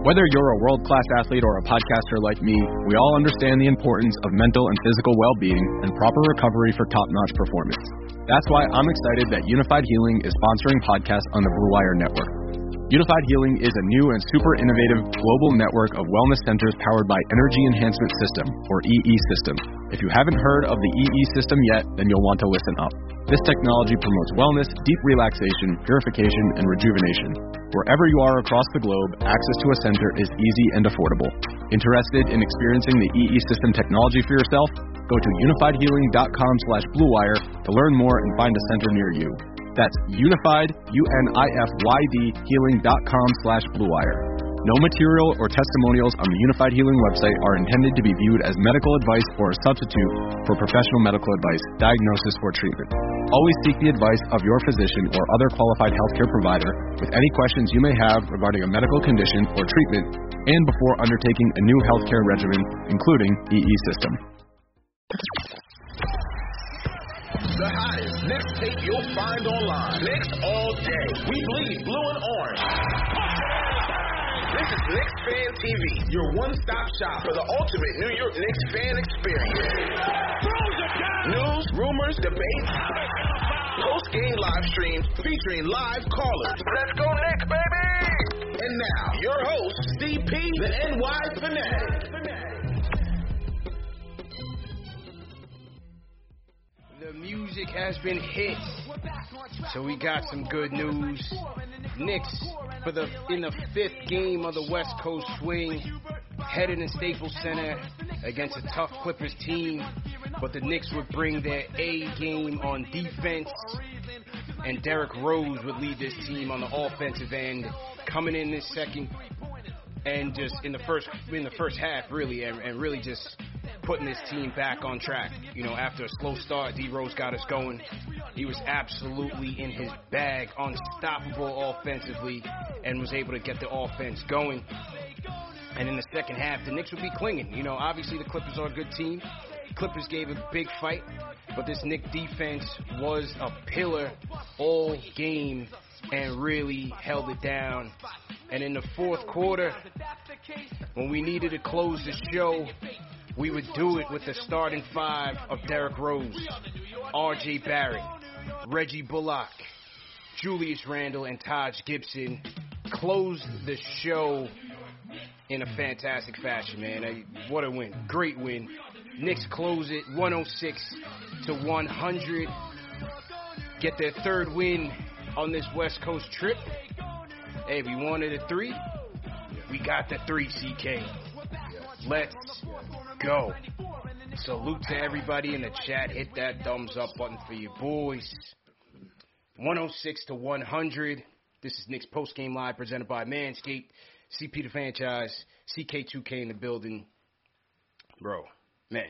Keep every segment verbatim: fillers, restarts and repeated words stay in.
Whether you're a world-class athlete or a podcaster like me, we all understand the importance of mental and physical well-being and proper recovery for top-notch performance. That's why I'm excited that Unified Healing is sponsoring podcasts on the Blue Wire Network. Unified Healing is a new and super innovative global network of wellness centers powered by Energy Enhancement System, or E E System. If you haven't heard of the E E System yet, then you'll want to listen up. This technology promotes wellness, deep relaxation, purification, and rejuvenation. Wherever you are across the globe, access to a center is easy and affordable. Interested in experiencing the E E System technology for yourself? Go to unifiedhealing.com slash bluewire to learn more and find a center near you. That's unified, U N I F Y D, healing.com slash bluewire. No material or testimonials on the Unified Healing website are intended to be viewed as medical advice or a substitute for professional medical advice, diagnosis, or treatment. Always seek the advice of your physician or other qualified healthcare provider with any questions you may have regarding a medical condition or treatment and before undertaking a new healthcare regimen, including E E System. The hottest Knicks tape you'll find online. Knicks all day. We bleed blue and orange. This is Knicks Fan T V, your one-stop shop for the ultimate New York Knicks fan experience. News, rumors, debates, post-game live streams featuring live callers. Let's go Knicks, baby! And now, your host, C P, the N Y Fanatic. The music has been hit, so we got some good news. Knicks, for the in the fifth game of the West Coast swing, headed in Staples Center against a tough Clippers team, but the Knicks would bring their A game on defense, and Derrick Rose would lead this team on the offensive end, coming in this second and just in the first in the first half, really, and, and really just putting this team back on track. You know, after a slow start, D Rose got us going. He was absolutely in his bag, unstoppable offensively, and was able to get the offense going. And in the second half, the Knicks would be clinging. You know, obviously the Clippers are a good team. Clippers gave a big fight, but this Knicks defense was a pillar all game and really held it down. And in the fourth quarter, when we needed to close the show, we would do it with the starting five of Derrick Rose, R J Barrett, Reggie Bullock, Julius Randle, and Taj Gibson. Closed the show in a fantastic fashion, man. What a win. Great win. Knicks close it one oh six to one hundred. Get their third win on this West Coast trip. Hey, we wanted a three. We got the three, C K. Let's go. Salute to everybody in the chat. Hit that thumbs up button for you boys. one oh six to one hundred. This is Knicks Post Game Live presented by Manscaped. C P the franchise. C K two K in the building. Bro, man.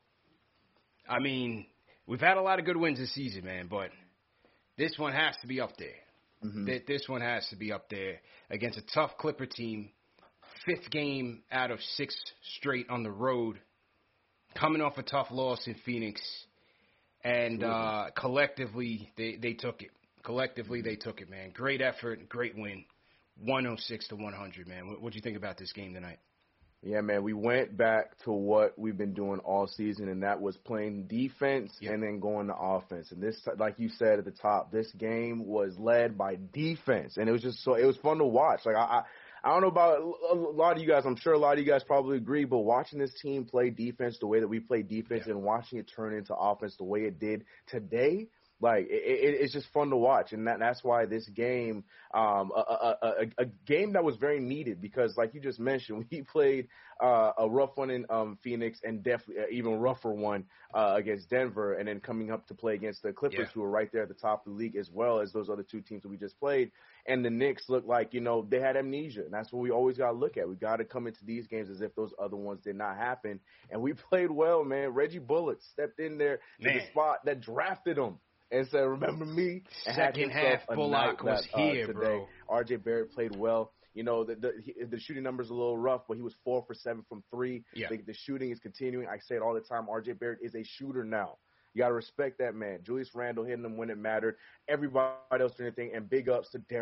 I mean, we've had a lot of good wins this season, man, but this one has to be up there. Mm-hmm. This one has to be up there against a tough Clipper team. Fifth game out of six straight on the road. Coming off a tough loss in Phoenix. And uh, collectively, they, they took it. Collectively, they took it, man. Great effort, great win. one oh six to one hundred, man. What do you think about this game tonight? Yeah, man, we went back to what we've been doing all season, and that was playing defense yep. and then going to offense. And this, like you said at the top, this game was led by defense, and it was just so it was fun to watch. Like I, I, I don't know about a lot of you guys. I'm sure a lot of you guys probably agree, but watching this team play defense the way that we play defense yeah. and watching it turn into offense the way it did today. Like, it, it, it's just fun to watch, and that, that's why this game, um, a, a, a, a game that was very needed because, like you just mentioned, we played uh, a rough one in um, Phoenix and definitely an even rougher one uh, against Denver, and then coming up to play against the Clippers, yeah. who are right there at the top of the league as well as those other two teams that we just played. And the Knicks looked like, you know, they had amnesia, and that's what we always got to look at. We got to come into these games as if those other ones did not happen, and we played well, man. Reggie Bullock stepped in there to man. the spot that drafted him. And said, remember me? And Second half, Bullock was that, uh, here, today. bro. R J Barrett played well. You know, the the, he, the shooting number's a little rough, but he was four for seven from three. Yeah. The, the shooting is continuing. I say it all the time. R J Barrett is a shooter now. You got to respect that man. Julius Randle hitting them when it mattered. Everybody else doing anything. And big ups to Derrick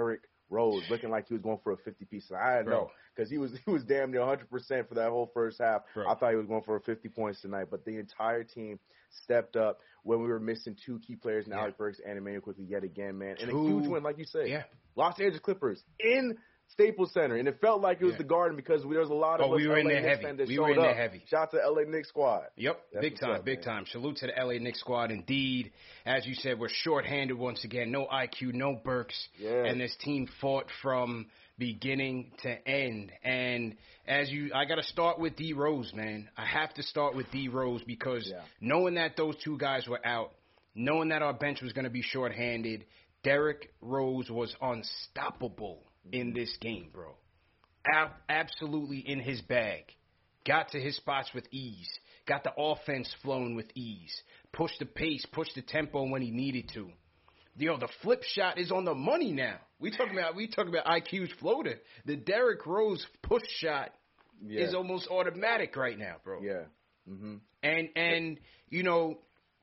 Rose looking like he was going for a fifty-piece. I don't know because he was he was damn near one hundred percent for that whole first half. Bro. I thought he was going for fifty points tonight, but the entire team stepped up when we were missing two key players in yeah. Alec Burks and Immanuel Quickley yet again, man. And two. a huge win, like you said. Yeah. Los Angeles Clippers in Staples Center, and it felt like it was yeah. the Garden because there was a lot of oh, us we were in L A there Knicks heavy. fans that we showed were in up. there heavy. Shout out to L A Knicks squad. Yep, That's big time, up, big man. time. Salute to the L A Knicks squad. Indeed, as you said, we're shorthanded once again. No I Q, no Burks, yeah. and this team fought from beginning to end. And as you, I got to start with D Rose, man. I have to start with D Rose because yeah. knowing that those two guys were out, knowing that our bench was going to be shorthanded, Derrick Rose was unstoppable in this game, bro. Ab- absolutely in his bag. Got to his spots with ease. Got the offense flowing with ease. Pushed the pace, pushed the tempo when he needed to. Yo, the flip shot is on the money now. We talking about we talking about I Q's floater. The Derrick Rose push shot yeah. is almost automatic right now, bro. Yeah. Mm-hmm. And and you know,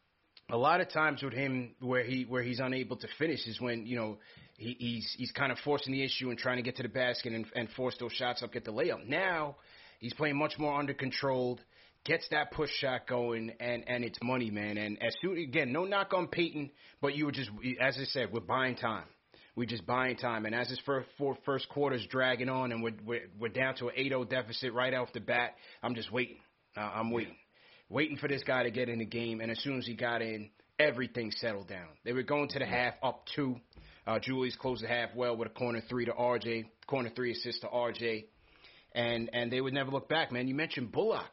a lot of times with him where he where he's unable to finish is when, you know, he, he's he's kind of forcing the issue and trying to get to the basket and, and force those shots up, get the layup. Now he's playing much more under controlled, gets that push shot going, and, and it's money, man. And as soon again, no knock on Peyton, but you were just, as I said, we're buying time. We're just buying time. And as this first, four, first quarter's dragging on and we're, we're, we're down to an eight oh deficit right off the bat, I'm just waiting. Uh, I'm waiting. Waiting for this guy to get in the game. And as soon as he got in, everything settled down. They were going to the half up two. Uh, Julius closed the half well with a corner three to R J, corner three assist to R J. And, and they would never look back, man. You mentioned Bullock.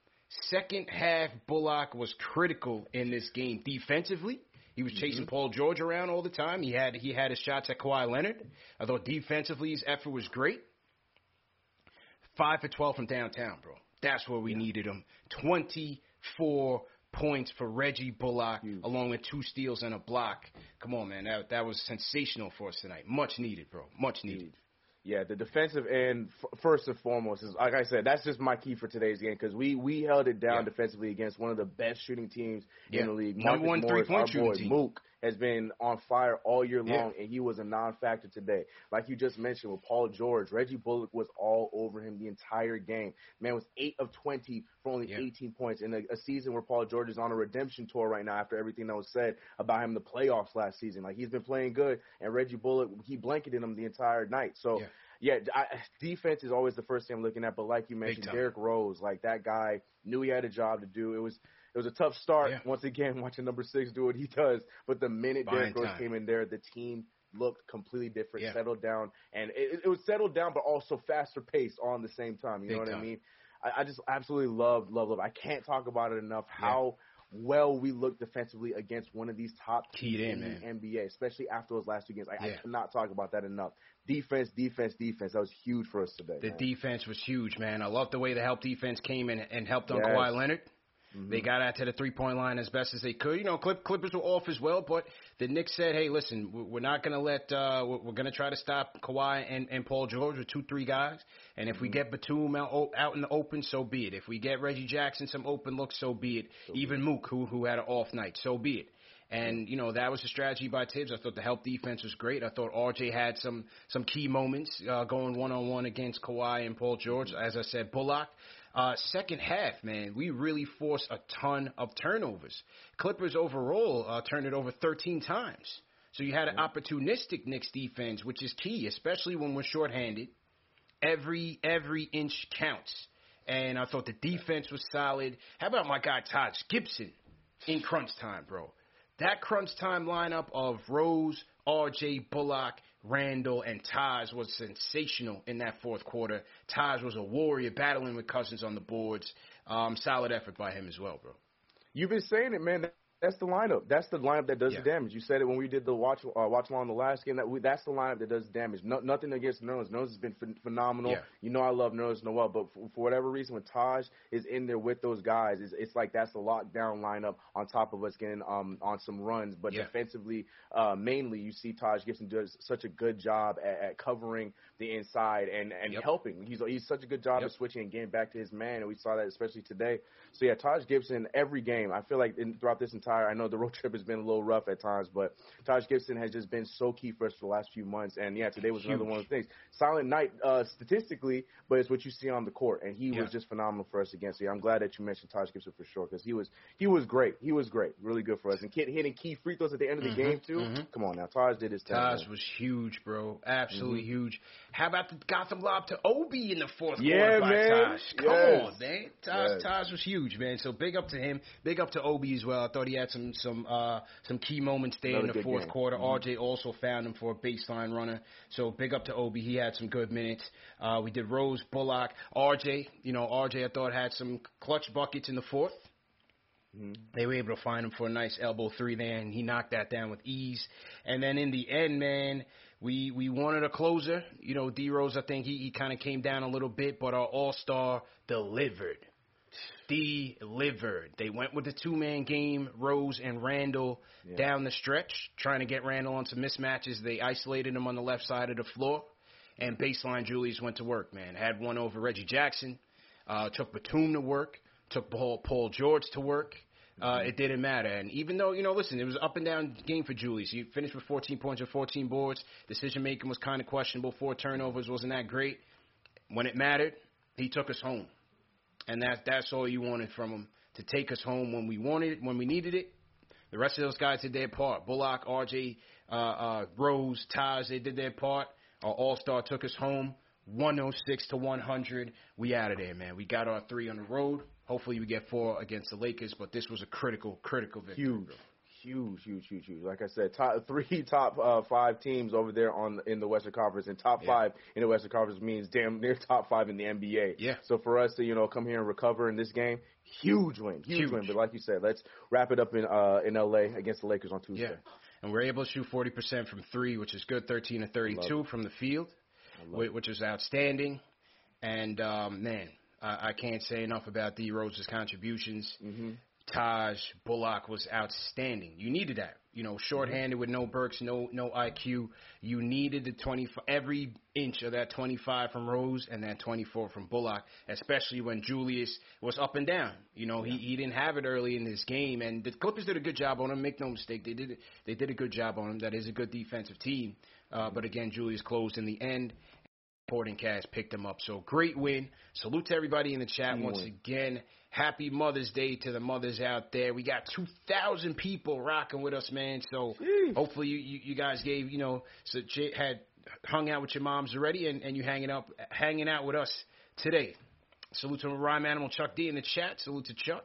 Second half, Bullock was critical in this game defensively. He was chasing mm-hmm. Paul George around all the time. He had he had his shots at Kawhi Leonard. I thought defensively his effort was great. Five for twelve from downtown, bro. That's where we yeah. needed him. twenty-four points for Reggie Bullock, Huge. along with two steals and a block. Come on, man. That that was sensational for us tonight. Much needed, bro. Much needed. Huge. Yeah, the defensive end, f- first and foremost, is like I said, that's just my key for today's game because we, we held it down yeah. defensively against one of the best shooting teams yeah. in the league. Number one three-point shooting team. Mook has been on fire all year long, yeah. and he was a non-factor today. Like you just mentioned with Paul George, Reggie Bullock was all over him the entire game. Man was eight of twenty for only yeah. eighteen points in a, a season where Paul George is on a redemption tour right now after everything that was said about him in the playoffs last season. Like, he's been playing good, and Reggie Bullock, he blanketed him the entire night. So, yeah. Yeah, I, defense is always the first thing I'm looking at. But like you mentioned, Derrick Rose, like that guy knew he had a job to do. It was it was a tough start. Yeah. Once again, watching number six do what he does. But the minute Buying Derrick Rose time. came in there, the team looked completely different, yeah. settled down, and it, it was settled down, but also faster paced all in the same time. You Big know what time. I mean? I, I just absolutely love, love, love. I can't talk about it enough. Yeah. How well we look defensively against one of these top teams in, in the N B A, especially after those last two games. I, yeah. I cannot talk about that enough. Defense, defense, defense. That was huge for us today. The man. defense was huge, man. I love the way the help defense came in and helped on yes. Kawhi Leonard. Mm-hmm. They got out to the three-point line as best as they could. You know, Clip, Clippers were off as well, but the Knicks said, hey, listen, we're not going to let uh, – we're going to try to stop Kawhi and, and Paul George with two, three guys. And if mm-hmm. we get Batum out, out in the open, so be it. If we get Reggie Jackson some open looks, so be it. So Even Mook, who, who had an off night, so be it. And, you know, that was a strategy by Tibbs. I thought the help defense was great. I thought R J had some some key moments uh, going one-on-one against Kawhi and Paul George. As I said, Bullock. Uh, second half, man, we really forced a ton of turnovers. Clippers overall uh, turned it over thirteen times. So you had an opportunistic Knicks defense, which is key, especially when we're shorthanded. Every every inch counts. And I thought the defense was solid. How about my guy Taj Gibson in crunch time, bro? That crunch time lineup of Rose, R J, Bullock, Randall, and Taj was sensational in that fourth quarter. Taj was a warrior battling with Cousins on the boards. Um, solid effort by him as well, bro. You've been saying it, man. That's the lineup. That's the lineup that does yeah. the damage. You said it when we did the watch uh, watch along the last game. That we, that's the lineup that does damage. No, nothing against Nerlens. Nerlens has been ph- phenomenal. Yeah. You know I love Nerlens Noel, but for, for whatever reason, when Taj is in there with those guys, it's, it's like that's the lockdown lineup on top of us getting um, on some runs. But yeah. defensively, uh, mainly, you see Taj Gibson does such a good job at, at covering the inside and, and yep. helping. He's he's such a good job yep. of switching and getting back to his man, and we saw that especially today. So, yeah, Taj Gibson, every game, I feel like in, throughout this entire retire. I know the road trip has been a little rough at times, but Taj Gibson has just been so key for us for the last few months. And, yeah, today was Huge. another one of the things. Silent night uh, statistically, but it's what you see on the court. And he yeah. was just phenomenal for us again. So, yeah, I'm glad that you mentioned Taj Gibson for sure because he was he was great. He was great. Really good for us. And hitting key free throws at the end of the mm-hmm, game, too. Mm-hmm. Come on now. Taj did his thing. Taj was huge, bro. Absolutely mm-hmm. huge. How about the Gotham lob to Obi in the fourth yeah, quarter by man. Taj? Come yes. on, man. Taj, yes. Taj was huge, man. So big up to him. Big up to Obi as well. I thought he had some some uh, some key moments there Another in the fourth game. quarter. Mm-hmm. R J also found him for a baseline runner. So big up to Obi. He had some good minutes. Uh, we did Rose, Bullock, R J. You know, R J I thought had some clutch buckets in the fourth. Mm-hmm. They were able to find him for a nice elbow three there, and he knocked that down with ease. And then in the end, man, we we wanted a closer. You know, D Rose, I think he, he kind of came down a little bit, but our all-star delivered. Delivered. They went with the two-man game, Rose and Randall yeah. down the stretch, trying to get Randall on some mismatches. They isolated him on the left side of the floor, and baseline Julius went to work, man. Had one over Reggie Jackson, uh, took Batum to work, took Paul, Paul George to work. Uh, it didn't matter. And even though, you know, listen, it was an up-and-down game for Julius. He finished with fourteen points and fourteen boards. Decision-making was kind of questionable. Four turnovers wasn't that great. When it mattered, he took us home. And that, that's all you wanted from him, to take us home when we wanted it, when we needed it. The rest of those guys did their part. Bullock, R J, uh, uh, Rose, Taj, they did their part. Our all-star took us home, one oh six to one hundred. We out of there, man. We got our three on the road. Hopefully we get four against the Lakers, but this was a critical, critical victory. Huge. Huge, huge, huge, huge. Like I said, top, three top uh, five teams over there on in the Western Conference, and top yeah. five in the Western Conference means damn near top five in the N B A. Yeah. So for us to, you know, come here and recover in this game, huge win, huge, huge. win. But like you said, let's wrap it up in uh, in L A against the Lakers on Tuesday. Yeah. And we're able to shoot forty percent from three, which is good, thirteen to thirty-two from the field, which is outstanding. And, um, man, I, I can't say enough about D. Rose's contributions. Mm-hmm. Taj, Bullock was outstanding. You needed that. You know, shorthanded with no Burks, no no I Q. You needed the twenty-five, every inch of that twenty-five from Rose and that twenty-four from Bullock, especially when Julius was up and down. You know, he, he didn't have it early in this game, and the Clippers did a good job on him. Make no mistake, they did they did a good job on him. That is a good defensive team. Uh, but again, Julius closed in the end. Supporting cast picked him up. So great win. Salute to everybody in the chat once again. Happy Mother's Day to the mothers out there. We got two thousand people rocking with us, man. So Jeez. hopefully you, you, you guys gave, you know, so had hung out with your moms already, and, and you hanging up hanging out with us today. Salute to Rhyme Animal Chuck D in the chat. Salute to Chuck.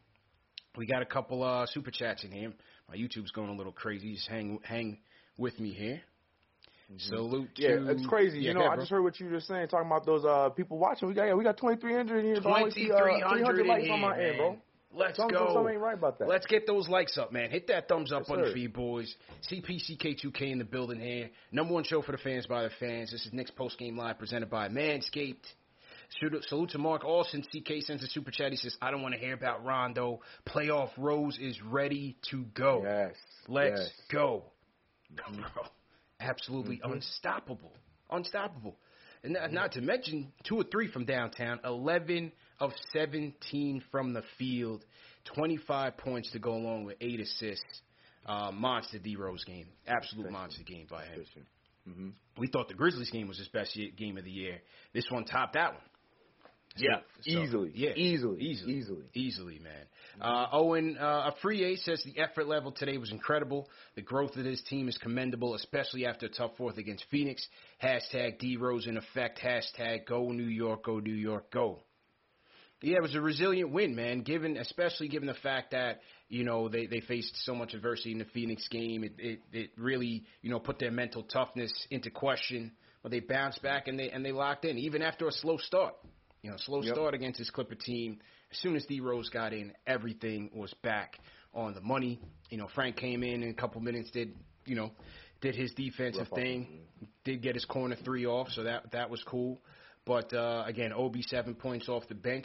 We got a couple uh, super chats in here. My YouTube's going a little crazy. Just hang hang with me here. Mm-hmm. Salute to... Yeah, it's crazy. Yeah, you know, I just heard what you were just saying, talking about those uh, people watching. We got yeah, we got twenty-three hundred in here. twenty-three hundred uh, likes on my end, bro. Let's something, go. Something ain't right about that. Let's get those likes up, man. Hit that thumbs up yes, button sir. for you boys. C P C K two K in the building here. Number one show for the fans by the fans. This is Nick's Post Game Live presented by Manscaped. Salute to Mark Olsen. C K sends a super chat. He says, I don't want to hear about Rondo. Playoff Rose is ready to go. Yes. Let's yes. go. Bro. Absolutely mm-hmm. unstoppable. Unstoppable. And not, not to mention, two or three from downtown, eleven of seventeen from the field, twenty-five points to go along with eight assists. Uh, monster D-Rose game. Absolute Especially. monster game by him. Mm-hmm. We thought the Grizzlies game was his best game of the year. This one topped that one. So, yeah, so, easily. Yeah, easily. Easily. Easily. Easily, man. Mm-hmm. Uh, Owen uh, Afriye says the effort level today was incredible. The growth of this team is commendable, especially after a tough fourth against Phoenix. Hashtag D-Rose in effect. Hashtag go New York, go New York, go. Yeah, it was a resilient win, man, given especially given the fact that, you know, they, they faced so much adversity in the Phoenix game. It, it it really, you know, put their mental toughness into question. But they bounced back and they and they locked in, even after a slow start. You know, slow yep. start against this Clipper team. As soon as D-Rose got in, everything was back on the money. You know, Frank came in in a couple minutes, did, you know, did his defensive Rough thing, off. did get his corner three off, so that that was cool. But, uh, again, Obi seven points off the bench.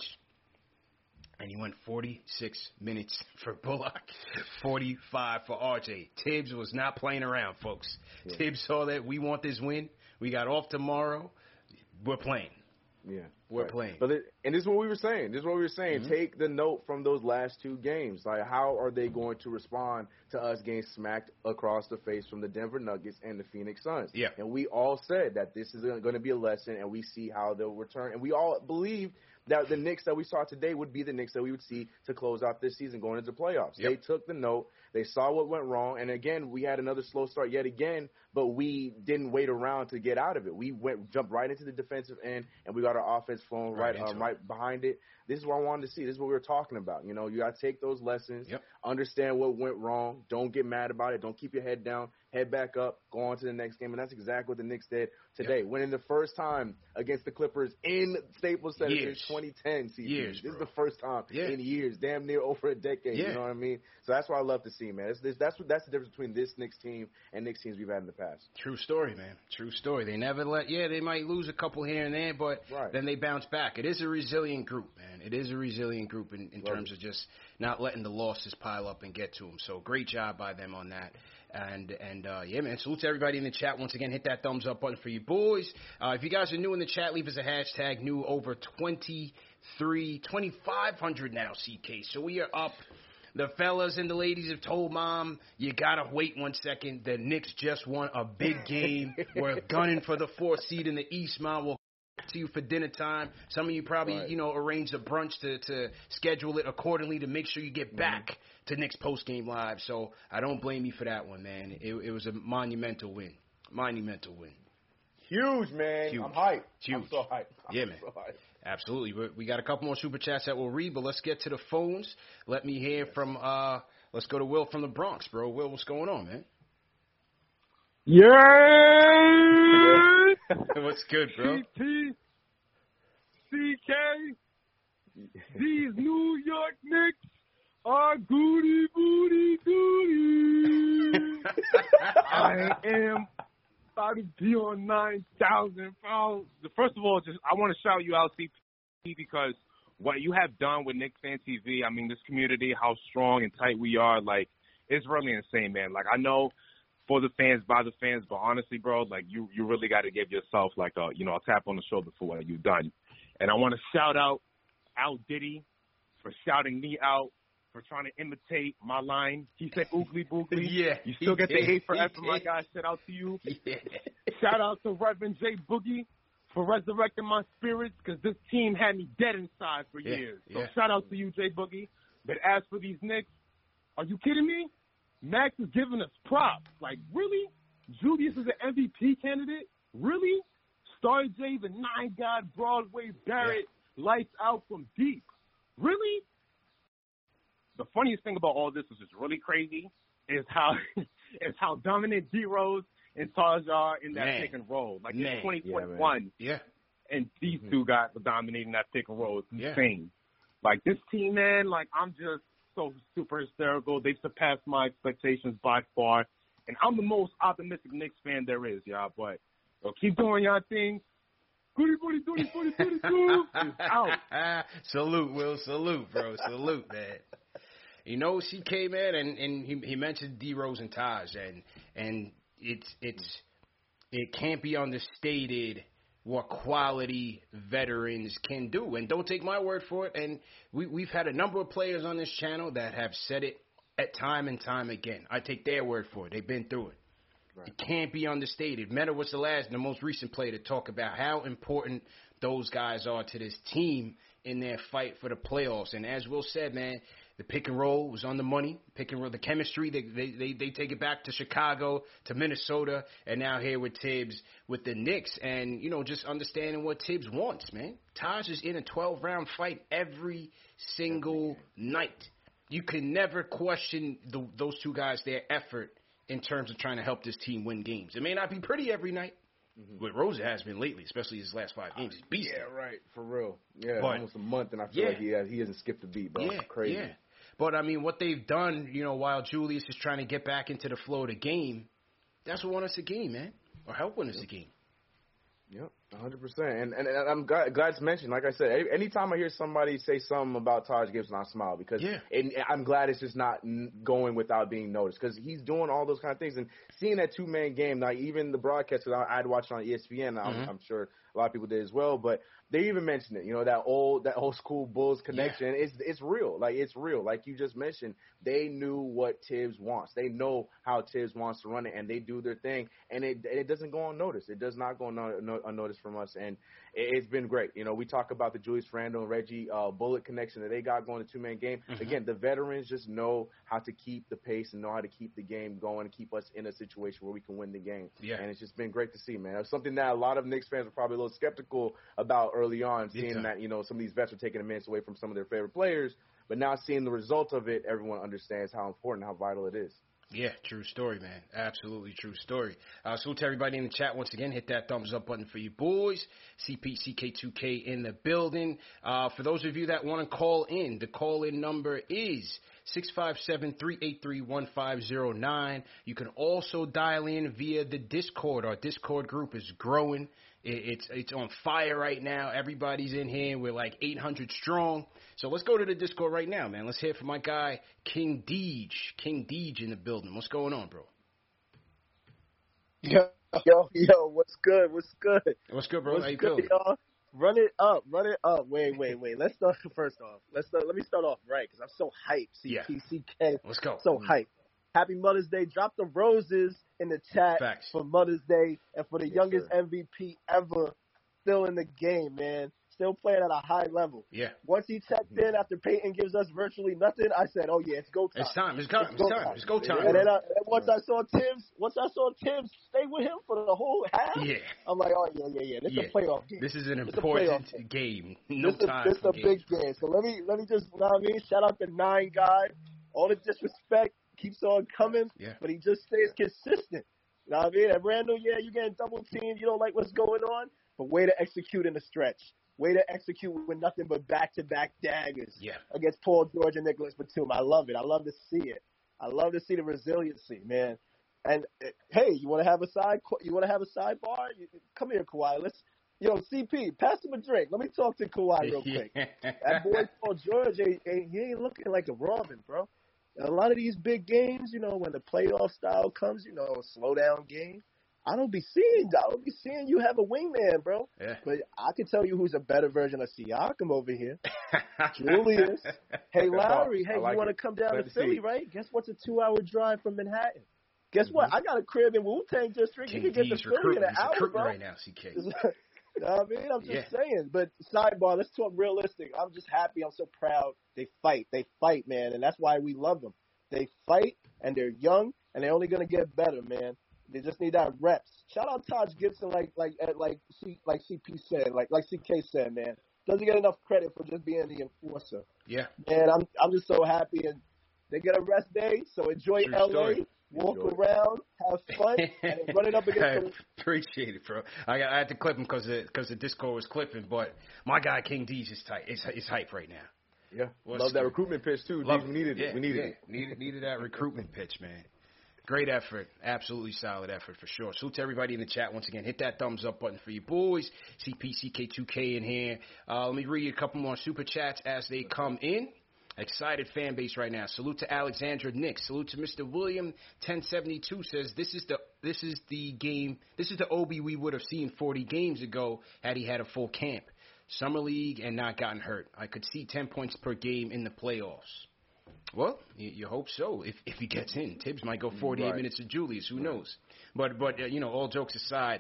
And he went forty-six minutes for Bullock, forty-five for R J. Tibbs was not playing around, folks. Yeah. Tibbs saw that we want this win. We got off tomorrow. We're playing. Yeah, we're right. playing. But it, and this is what we were saying. This is what we were saying. Mm-hmm. Take the note from those last two games. Like, how are they going to respond to us getting smacked across the face from the Denver Nuggets and the Phoenix Suns? Yeah. And we all said that this is going to be a lesson, and we see how they'll return. And we all believe that the Knicks that we saw today would be the Knicks that we would see to close out this season going into playoffs. Yep. They took the note. They saw what went wrong. And, again, we had another slow start yet again, but we didn't wait around to get out of it. We went jumped right into the defensive end, and we got our offense flowing right right, um, right behind it. This is what I wanted to see. This is what we were talking about. You know, you got to take those lessons, yep. understand what went wrong. Don't get mad about it. Don't keep your head down. Head back up. Go on to the next game. And that's exactly what the Knicks did today. Yep. Winning the first time against the Clippers in Staples Center since twenty ten season. Years, this bro. is the first time yeah. in years, damn near over a decade. Yeah. You know what I mean? So that's what I love to see, man. It's, this, that's what that's the difference between this Knicks team and Knicks teams we've had in the past. True story, man. True story. They never let. Yeah, they might lose a couple here and there, but right. then they bounce back. It is a resilient group, man. It is a resilient group in, in terms of just not letting the losses pile up and get to them. So great job by them on that. And, and uh, yeah, man, salute to everybody in the chat. Once again, hit that thumbs up button for you boys. Uh, if you guys are new in the chat, leave us a hashtag new over twenty-three, twenty-five hundred now, C K. So we are up. The fellas and the ladies have told Mom, you got to wait one second. The Knicks just won a big game. We're gunning for the fourth seed in the East, Mom. We'll to you for dinner time. Some of you probably, right. you know, arrange a brunch to, to schedule it accordingly to make sure you get back mm-hmm. to Knicks post-game live. So I don't blame you for that one, man. It, it was a monumental win. Monumental win. Huge, man. Huge. I'm hyped. Huge. I'm so hyped. I'm yeah, man. So hyped. Absolutely. We, we got a couple more super chats that we'll read, but let's get to the phones. Let me hear from, uh, let's go to Will from the Bronx, bro. Will, what's going on, man? Yeah. What's good, bro? C T, C K, these New York Knicks are goody, booty, goody. I am about to be on nine thousand pounds. First of all, just I want to shout you out, C T, because what you have done with Knicks Fan T V, I mean, this community, how strong and tight we are, like, it's really insane, man. Like, I know for the fans, by the fans, but honestly, bro, like, you, you really got to give yourself, like, a, you know, a tap on the shoulder for what you've done. And I want to shout out Al Diddy for shouting me out, for trying to imitate my line. He said oogly boogly. Yeah. You still get the hate for effing my guy. Shout out to you. Yeah. Shout out to Reverend J Boogie for resurrecting my spirits, because this team had me dead inside for yeah. years. So yeah. shout out to you, J Boogie. But as for these Knicks, are you kidding me? Max is giving us props. Like, really? Julius is an M V P candidate? Really? Star J, the nine-god Broadway Barrett, yeah. lights out from deep. Really? The funniest thing about all this, which is really crazy, is how is how dominant D-Rose and Taj are in that man. pick and roll. Like, man. in twenty twenty-one, yeah, yeah. and these mm-hmm. two guys are dominating that pick and roll. It's yeah. insane. Like, this team, man, like, I'm just so super hysterical. They've surpassed my expectations by far. And I'm the most optimistic Knicks fan there is, y'all. But yo, keep doing y'all thing. Goody, booty, doody, booty, doody, doo. Is out. Salute, Will. Salute, bro. Salute, man. You know, C K, man, and, and he, he mentioned D Rose and Taj, and and it's it's it can't be understated what quality veterans can do. And don't take my word for it. And we, we've had a number of players on this channel that have said it at time and time again. I take their word for it. They've been through it. Right. It can't be understated. Meta was the last, the most recent player to talk about how important those guys are to this team in their fight for the playoffs. And as Will said, man, the pick and roll was on the money. Pick and roll, the chemistry, they, they they they take it back to Chicago, to Minnesota, and now here with Tibbs with the Knicks. And, you know, just understanding what Tibbs wants, man. Taj is in a twelve-round fight every single night. You can never question the, those two guys, their effort in terms of trying to help this team win games. It may not be pretty every night. Mm-hmm. What Rosa has been lately, especially his last five games. He's beast. Yeah, right. For real. Yeah, but, almost a month, and I feel yeah. like he has, he hasn't skipped a beat, bro. Yeah, It's crazy. Yeah. But, I mean, what they've done, you know, while Julius is trying to get back into the flow of the game, that's what won us a game, man, or help win us a game. Yep, one hundred percent. And, and and I'm glad, glad to mention, like I said, anytime I hear somebody say something about Taj Gibson, I smile because yeah. and I'm glad it's just not going without being noticed because he's doing all those kind of things. And seeing that two-man game, like even the broadcast, I, I'd watch it on E S P N, I'm, mm-hmm. I'm sure A lot of people did as well, but they even mentioned it. You know, that old that old school Bulls connection. Yeah. It's it's real. Like it's real. Like you just mentioned, they knew what Tibbs wants. They know how Tibbs wants to run it, and they do their thing, and it it doesn't go unnoticed. It does not go unnoticed from us, and it, it's been great. You know, we talk about the Julius Randle and Reggie uh, Bullock connection that they got going, the two man game. Mm-hmm. Again, the veterans just know how to keep the pace and know how to keep the game going and keep us in a situation where we can win the game. Yeah. And it's just been great to see, man. It's something that a lot of Knicks fans were probably a little skeptical about early on, seeing that, you know, some of these vets are taking a minutes away from some of their favorite players. But now seeing the result of it, everyone understands how important, how vital it is. Yeah, true story, man. Absolutely true story. Uh, salute to everybody in the chat once again. Hit that thumbs up button for you boys. C P C K two K in the building. Uh, for those of you that want to call in, the call-in number is six five seven, three eight three, one five zero nine. You can also dial in via the Discord. Our Discord group is growing. It's it's on fire right now. Everybody's in here. We're like eight hundred strong. So let's go to the Discord right now, man. Let's hear from my guy, King Deej. King Deej in the building. What's going on, bro? Yo, yo, yo, what's good? What's good? What's good, bro? What's How you good, feeling? Y'all? Run it up, run it up. Wait, wait, wait. Let's start first off. Let's start, let me start off right because I'm so hyped. C P C K. Yeah. Let's go. So hyped. Happy Mother's Day. Drop the roses in the chat Facts. for Mother's Day and for the yes, youngest sir. M V P ever still in the game, man. Still playing at a high level. Yeah. Once he checked in after Peyton gives us virtually nothing, I said, oh, yeah, it's go time. It's time. It's, go, it's, it's go time. time. It's go time. And then, I, and once I saw Tibbs, once I saw Tibbs stay with him for the whole half, yeah. I'm like, oh, yeah, yeah, yeah. This yeah. is a playoff game. This is an this important game. No this time is, this for is a big games. game. So let me, let me just, you know what I mean? Shout out to Nine Guy. All the disrespect keeps on coming, yeah. but he just stays consistent. You know what I mean? And Randall, yeah, you're getting double teamed. You don't like what's going on, but way to execute in the stretch. Way to execute with nothing but back-to-back daggers yeah. against Paul George and Nicholas Batum. I love it. I love to see it. I love to see the resiliency, man. And uh, hey, you want to have a side? You want to have a sidebar? You, come here, Kawhi. Let's, yo, C P, pass him a drink. Let me talk to Kawhi real quick. That boy Paul George, ain't, ain't, he ain't looking like a Robin, bro. A lot of these big games, you know, when the playoff style comes, you know, slow down game. I don't be seeing I don't be seeing you have a wingman, bro. Yeah. But I can tell you who's a better version of Siakam over here. Julius. Hey, Lowry. Hey, like you want to come down Let to Philly, see. right? Guess what's a two-hour drive from Manhattan? Guess mm-hmm. what? I got a crib in Wu-Tang District. King you can get D's to Philly in an hour, recruiting bro. right now, C K. You know what I mean? I'm just Yeah. saying. But sidebar, let's talk realistic. I'm just happy. I'm so proud. They fight. They fight, man. And that's why we love them. They fight, and they're young, and they're only going to get better, man. They just need that reps. Shout out Taj Gibson, like like like C like C P said, like like C K said, man. Doesn't get enough credit for just being the enforcer. Yeah. Man, I'm I'm just so happy, and they get a rest day, so enjoy True L A, story. walk Enjoy. around, have fun, and then run it up against I the appreciate it, bro. I, got, I had to clip him because the, cause the Discord was clipping, but my guy King D's is tight. It's, it's hype right now. Yeah, What's love that good? recruitment pitch too. Love Dude, we needed yeah, it. We needed yeah. it. Needed needed that recruitment pitch, man. Great effort. Absolutely solid effort for sure. Salute to everybody in the chat once again. Hit that thumbs up button for you boys. C P C K two K in here. Uh, let me read a couple more super chats as they come in. Excited fan base right now. Salute to Alexandra Nick. Salute to Mister William ten seventy-two says this is the this is the game. This is the Obi we would have seen forty games ago had he had a full camp. Summer League and not gotten hurt. I could see ten points per game in the playoffs. Well, you, you hope so. If if he gets in, Tibbs might go forty-eight Right. minutes to Julius. Who knows? But but uh, you know, all jokes aside,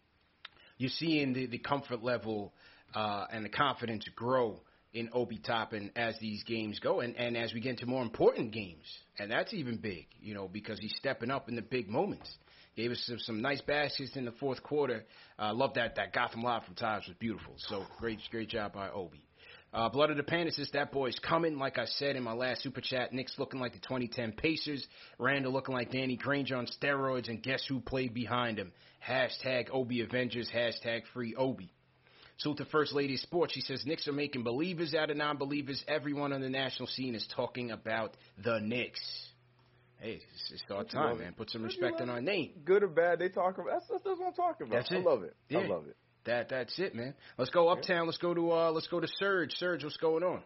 you're seeing the, the comfort level uh, and the confidence grow in Obi Toppin as these games go, and, and as we get into more important games, and that's even big, you know, because he's stepping up in the big moments. Gave us some, some nice baskets in the fourth quarter. I uh, love that that Gotham Live from Taj was beautiful. So great great job by Obi. Uh, Blood of the Panda says that boy's coming. Like I said in my last super chat, Knicks looking like the twenty ten Pacers. Randall looking like Danny Granger on steroids. And guess who played behind him? Hashtag Obi Avengers. Hashtag Free Obi. So to First Lady of Sports, she says Knicks are making believers out of non-believers. Everyone on the national scene is talking about the Knicks. Hey, it's, it's our time, man. Put some respect on our name. Good or bad, they talk about. That's, that's what I'm talking about. That's it. I love it. Yeah. I love it. That that's it, man. Let's go uptown. Let's go to uh, let's go to Serge. Serge, what's going on?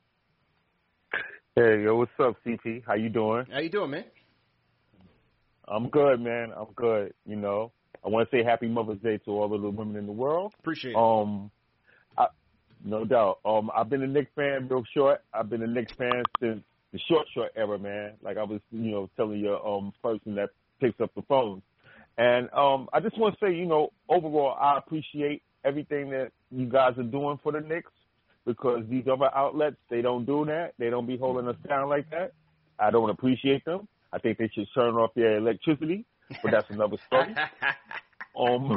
Hey, yo, what's up, C P? How you doing? How you doing, man? I'm good, man. I'm good. You know, I want to say Happy Mother's Day to all of the women in the world. Appreciate it. Um, I, no doubt. Um, I've been a Knicks fan real short. I've been a Knicks fan since the short, short era, man. Like I was, you know, telling your um person that picks up the phone. And um, I just want to say, you know, overall, I appreciate everything that you guys are doing for the Knicks, because these other outlets, they don't do that. They don't be holding us down like that. I don't appreciate them. I think they should turn off their electricity, but that's another story. um,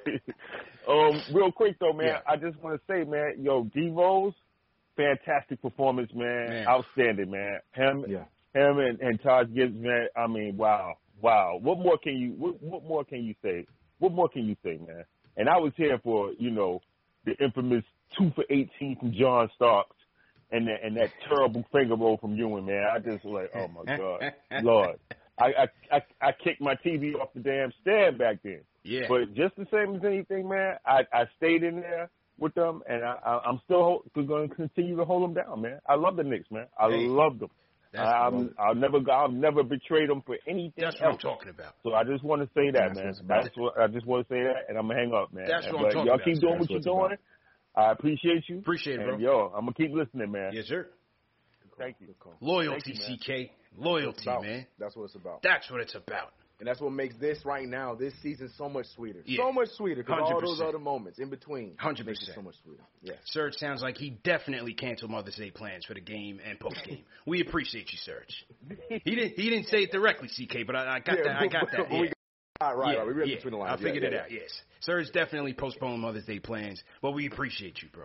um, real quick, though, man, yeah. I just want to say, man, yo, D-Rose, fantastic performance, man. man. Outstanding, man. Him, yeah. him and, and Todd Gibbs, man, I mean, wow, wow. What more can you, what, what more can you say? What more can you say, man? And I was here for, you know, the infamous two for eighteen from John Starks and that, and that terrible finger roll from Ewing, man. I just was like, oh, my God. Lord. I, I, I, I kicked my T V off the damn stand back then. Yeah. But just the same as anything, man, I, I stayed in there with them, and I, I, I'm still going to continue to hold them down, man. I love the Knicks, man. I hey, love them. I'm, I'll never, I'll never betray them for anything. That's else. what I'm talking about. So I just want to say that, man. That's what I just want to say that, and I'm gonna hang up, man. That's what but I'm talking y'all about. keep doing what you're doing. About. I appreciate you. Appreciate it, bro. And yo, I'm gonna keep listening, man. Yes, sir. Thank you. Loyalty, Thank you, C K. Loyalty, man. That's what it's about. That's what it's about. And that's what makes this right now, this season, so much sweeter. Yeah. So much sweeter because all those other moments in between one hundred percent. Makes it so much sweeter. Yeah. Serge sounds like he definitely canceled Mother's Day plans for the game and post-game. We appreciate you, Serge. He didn't He didn't say it directly, C K, but I, I got yeah, that. I got that. Yeah. We got, right, yeah, right. We read yeah. between the lines. I figured yeah, it yeah. out, yes. Serge definitely postponed Mother's Day plans, but we appreciate you, bro.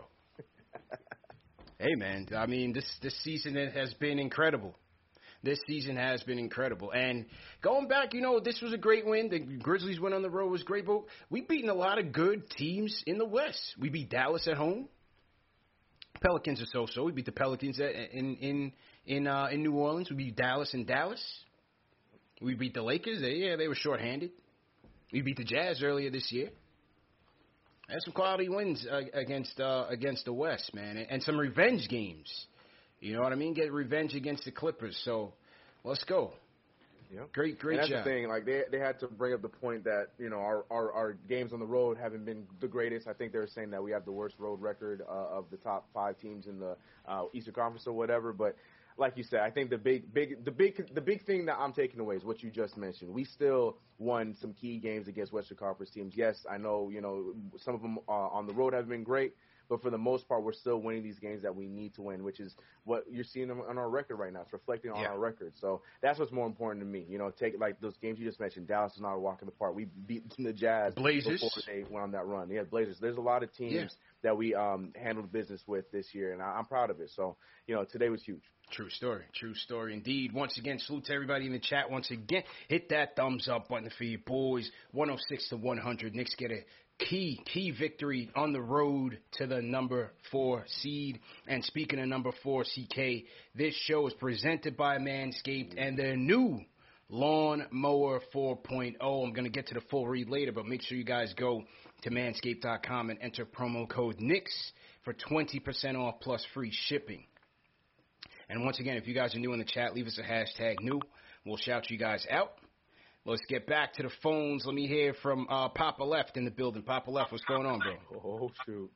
Hey, man, I mean, this, this season has been incredible. This season has been incredible. And going back, you know, this was a great win. The Grizzlies win on the road was great. But we've beaten a lot of good teams in the West. We beat Dallas at home. Pelicans are so-so. We beat the Pelicans at, in in in uh, in New Orleans. We beat Dallas in Dallas. We beat the Lakers. They, yeah, they were shorthanded. We beat the Jazz earlier this year. Had some quality wins uh, against uh, against the West, man, and, and some revenge games. You know what I mean? Get revenge against the Clippers. So let's go. Yep. Great, great and that's job. the thing. Like they they had to bring up the point that you know our, our, our games on the road haven't been the greatest. I think they were saying that we have the worst road record uh, of the top five teams in the uh, Eastern Conference or whatever. But like you said, I think the big big the big the big thing that I'm taking away is what you just mentioned. We still won some key games against Western Conference teams. Yes, I know you know some of them uh, on the road have been great. But for the most part, we're still winning these games that we need to win, which is what you're seeing on our record right now. It's reflecting on yeah. our record. So that's what's more important to me. You know, take like those games you just mentioned. Dallas is not a walk in the park. We beat the Jazz Blazers before they went on that run. Yeah, Blazers. There's a lot of teams yeah. that we um, handled business with this year, and I, I'm proud of it. So, you know, today was huge. True story. True story indeed. Once again, salute to everybody in the chat. Once again, hit that thumbs up button for your boys. one oh six to one hundred. Knicks get a Key, key victory on the road to the number four seed. And speaking of number four, C K, this show is presented by Manscaped and their new Lawn Mower four point oh. I'm going to get to the full read later, but make sure you guys go to manscaped dot com and enter promo code Knicks for twenty percent off plus free shipping. And once again, if you guys are new in the chat, leave us a hashtag new. We'll shout you guys out. Let's get back to the phones. Let me hear from uh, Papa Left in the building. Papa Left, what's going on, bro? Oh, shoot.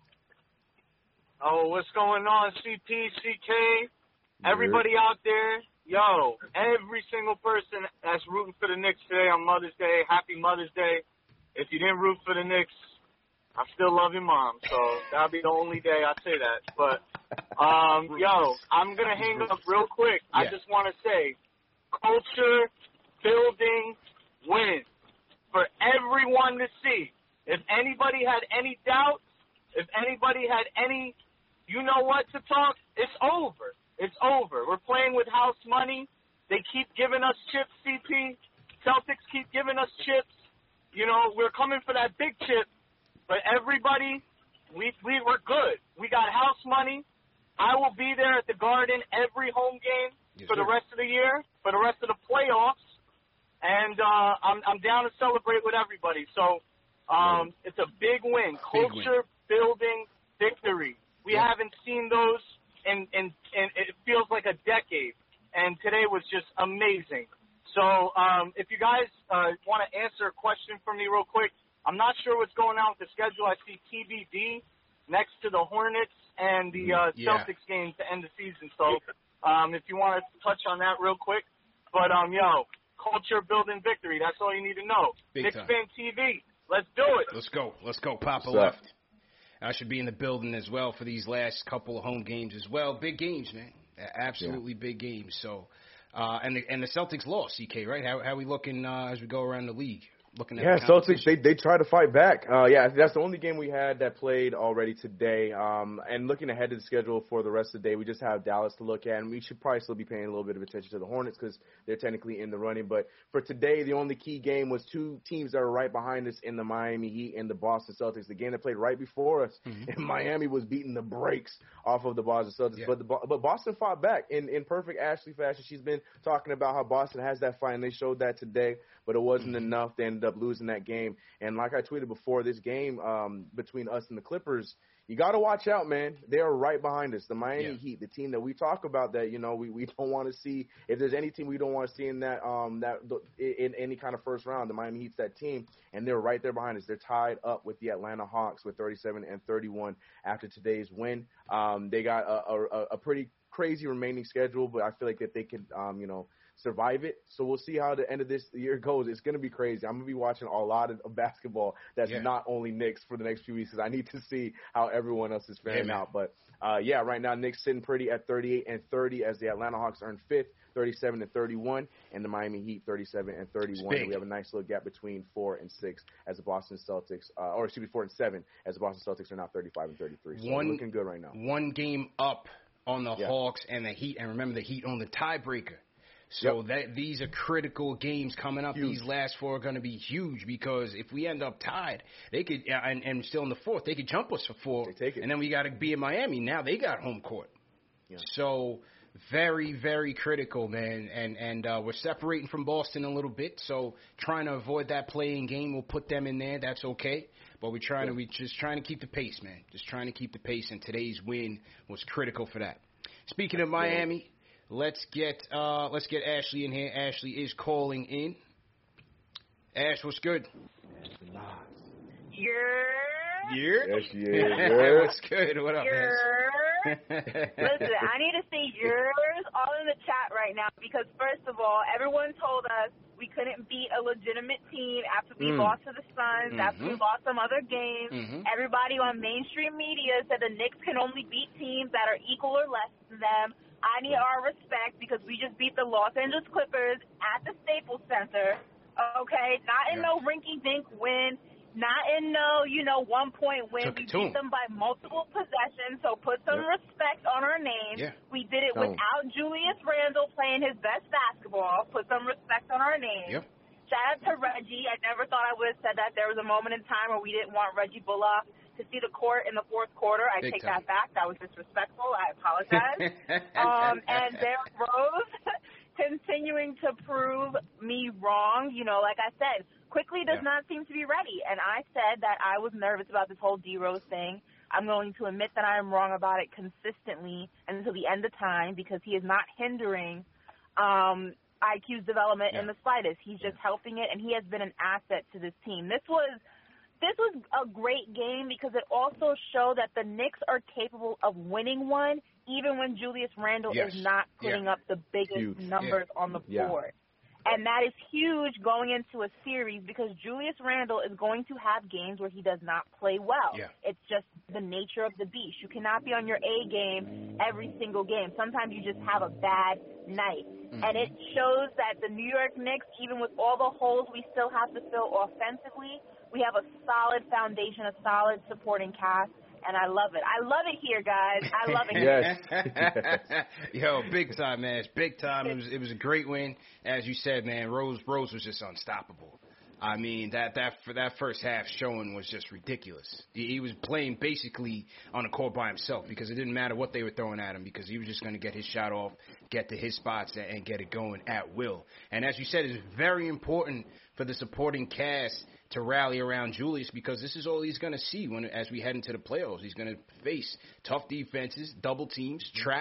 Oh, what's going on, C P, C K? Everybody out there, yo, every single person that's rooting for the Knicks today on Mother's Day, happy Mother's Day. If you didn't root for the Knicks, I still love your mom, so that'll be the only day I say that. But, um, yo, I'm going to hang up real quick. Yeah. I just want to say, culture building win for everyone to see. If anybody had any doubts, if anybody had any, you know what to talk, it's over. It's over. We're playing with house money. They keep giving us chips, C P. Celtics keep giving us chips. You know, we're coming for that big chip. But everybody, we, we we're good. We got house money. I will be there at the Garden every home game yes, for the sir. rest of the year, for the rest of the playoffs. And uh, I'm, I'm down to celebrate with everybody. So um, it's a big win. Culture building victory. We yeah. haven't seen those in, in, in, it feels like a decade. And today was just amazing. So um, if you guys uh, want to answer a question for me real quick, I'm not sure what's going on with the schedule. I see T B D next to the Hornets and the uh, Yeah. Celtics game to end the season. So um, if you want to touch on that real quick. But, um, yo, culture building victory. That's all you need to know. Big Knicks time. Fan T V. Let's do it. Let's go. Let's go. Papa What's up? left. I should be in the building as well for these last couple of home games as well. Big games, man. Absolutely yeah. big games. So, uh, and the and the Celtics lost, C K, right? How how we looking uh, as we go around the league? Looking at Yeah, the Celtics, they they try to fight back. Uh, yeah, that's the only game we had that played already today. Um, and looking ahead to the schedule for the rest of the day, we just have Dallas to look at, and we should probably still be paying a little bit of attention to the Hornets because they're technically in the running. But for today, the only key game was two teams that are right behind us in the Miami Heat and the Boston Celtics. The game that played right before us, mm-hmm. and Miami was beating the brakes off of the Boston Celtics. Yeah. But the but Boston fought back in, in perfect Ashley fashion. She's been talking about how Boston has that fight, and they showed that today. But it wasn't mm-hmm. enough. They ended up losing that game. And like I tweeted before, this game um, between us and the Clippers, you got to watch out, man. They are right behind us. The Miami yeah. Heat, the team that we talk about that, you know, we, we don't want to see. If there's any team we don't want to see in that um that in any kind of first round, the Miami Heat's that team, and they're right there behind us. They're tied up with the Atlanta Hawks with thirty-seven and thirty-one after today's win. Um, they got a, a, a pretty crazy remaining schedule, but I feel like that they can, um, you know, survive it. So we'll see how the end of this year goes. It's going to be crazy. I'm going to be watching a lot of basketball that's yeah. not only Knicks for the next few weeks because I need to see how everyone else is faring yeah, out. But, uh, yeah, right now Knicks sitting pretty at thirty-eight and thirty as the Atlanta Hawks earn fifth, thirty-seven and thirty-one, and the Miami Heat thirty-seven and thirty-one. And we have a nice little gap between four and six as the Boston Celtics, uh, or excuse me, four and seven as the Boston Celtics are now thirty-five and thirty-three. So one, looking good right now. One game up on the yeah. Hawks and the Heat. And remember, the Heat on the tiebreaker. So yep. that these are critical games coming up. Huge. These last four are going to be huge because if we end up tied, they could and, and still in the fourth, they could jump us for four. They take it. And then we got to be in Miami. Now they got home court. Yeah. So very, very critical, man. And and uh, we're separating from Boston a little bit. So trying to avoid that playing game, we'll put them in there. That's okay. But we're trying yeah. to we just trying to keep the pace, man. Just trying to keep the pace. And today's win was critical for that. Speaking of Miami. Yeah. Let's get uh, let's get Ashley in here. Ashley is calling in. Ash, what's good? Yeah. Yeah. Yes, yeah. What's good? What up, Ash? Listen, I need to see yours all in the chat right now because first of all, everyone told us we couldn't beat a legitimate team after we mm. lost to the Suns, mm-hmm. after we lost some other games. Mm-hmm. Everybody on mainstream media said the Knicks can only beat teams that are equal or less than them. I need our respect because we just beat the Los Angeles Clippers at the Staples Center, okay? Not in yeah. no rinky-dink win, not in no, you know, one-point win. Took we beat them by multiple possessions, so put some yep. respect on our name. Yeah. We did it oh. without Julius Randle playing his best basketball. Put some respect on our name. Yep. Shout out to Reggie. I never thought I would have said that. There was a moment in time where we didn't want Reggie Bullock to see the court in the fourth quarter. I Big take time. that back. That was disrespectful. I apologize. um, and Derrick Rose continuing to prove me wrong. You know, like I said, quickly does yeah. not seem to be ready. And I said that I was nervous about this whole D-Rose thing. I'm going to admit that I am wrong about it consistently until the end of time because he is not hindering um, I Q's development yeah. in the slightest. He's just helping it, and he has been an asset to this team. This was This was a great game because it also showed that the Knicks are capable of winning one even when Julius Randle yes. is not putting yeah. up the biggest huge. numbers yeah. on the yeah. board. And that is huge going into a series because Julius Randle is going to have games where he does not play well. Yeah. It's just the nature of the beast. You cannot be on your A game every single game. Sometimes you just have a bad night. Mm-hmm. And it shows that the New York Knicks, even with all the holes we still have to fill offensively, we have a solid foundation, a solid supporting cast, and I love it. I love it here, guys. I love it here. Yes. Yo, big time, man. It's big time. It was it was a great win. As you said, man, Rose Rose was just unstoppable. I mean, that that for that first half showing was just ridiculous. He, he was playing basically on the court by himself because it didn't matter what they were throwing at him because he was just going to get his shot off, get to his spots, and, and get it going at will. And as you said, it's very important for the supporting cast to rally around Julius because this is all he's going to see when as we head into the playoffs. He's going to face tough defenses, double teams, traps.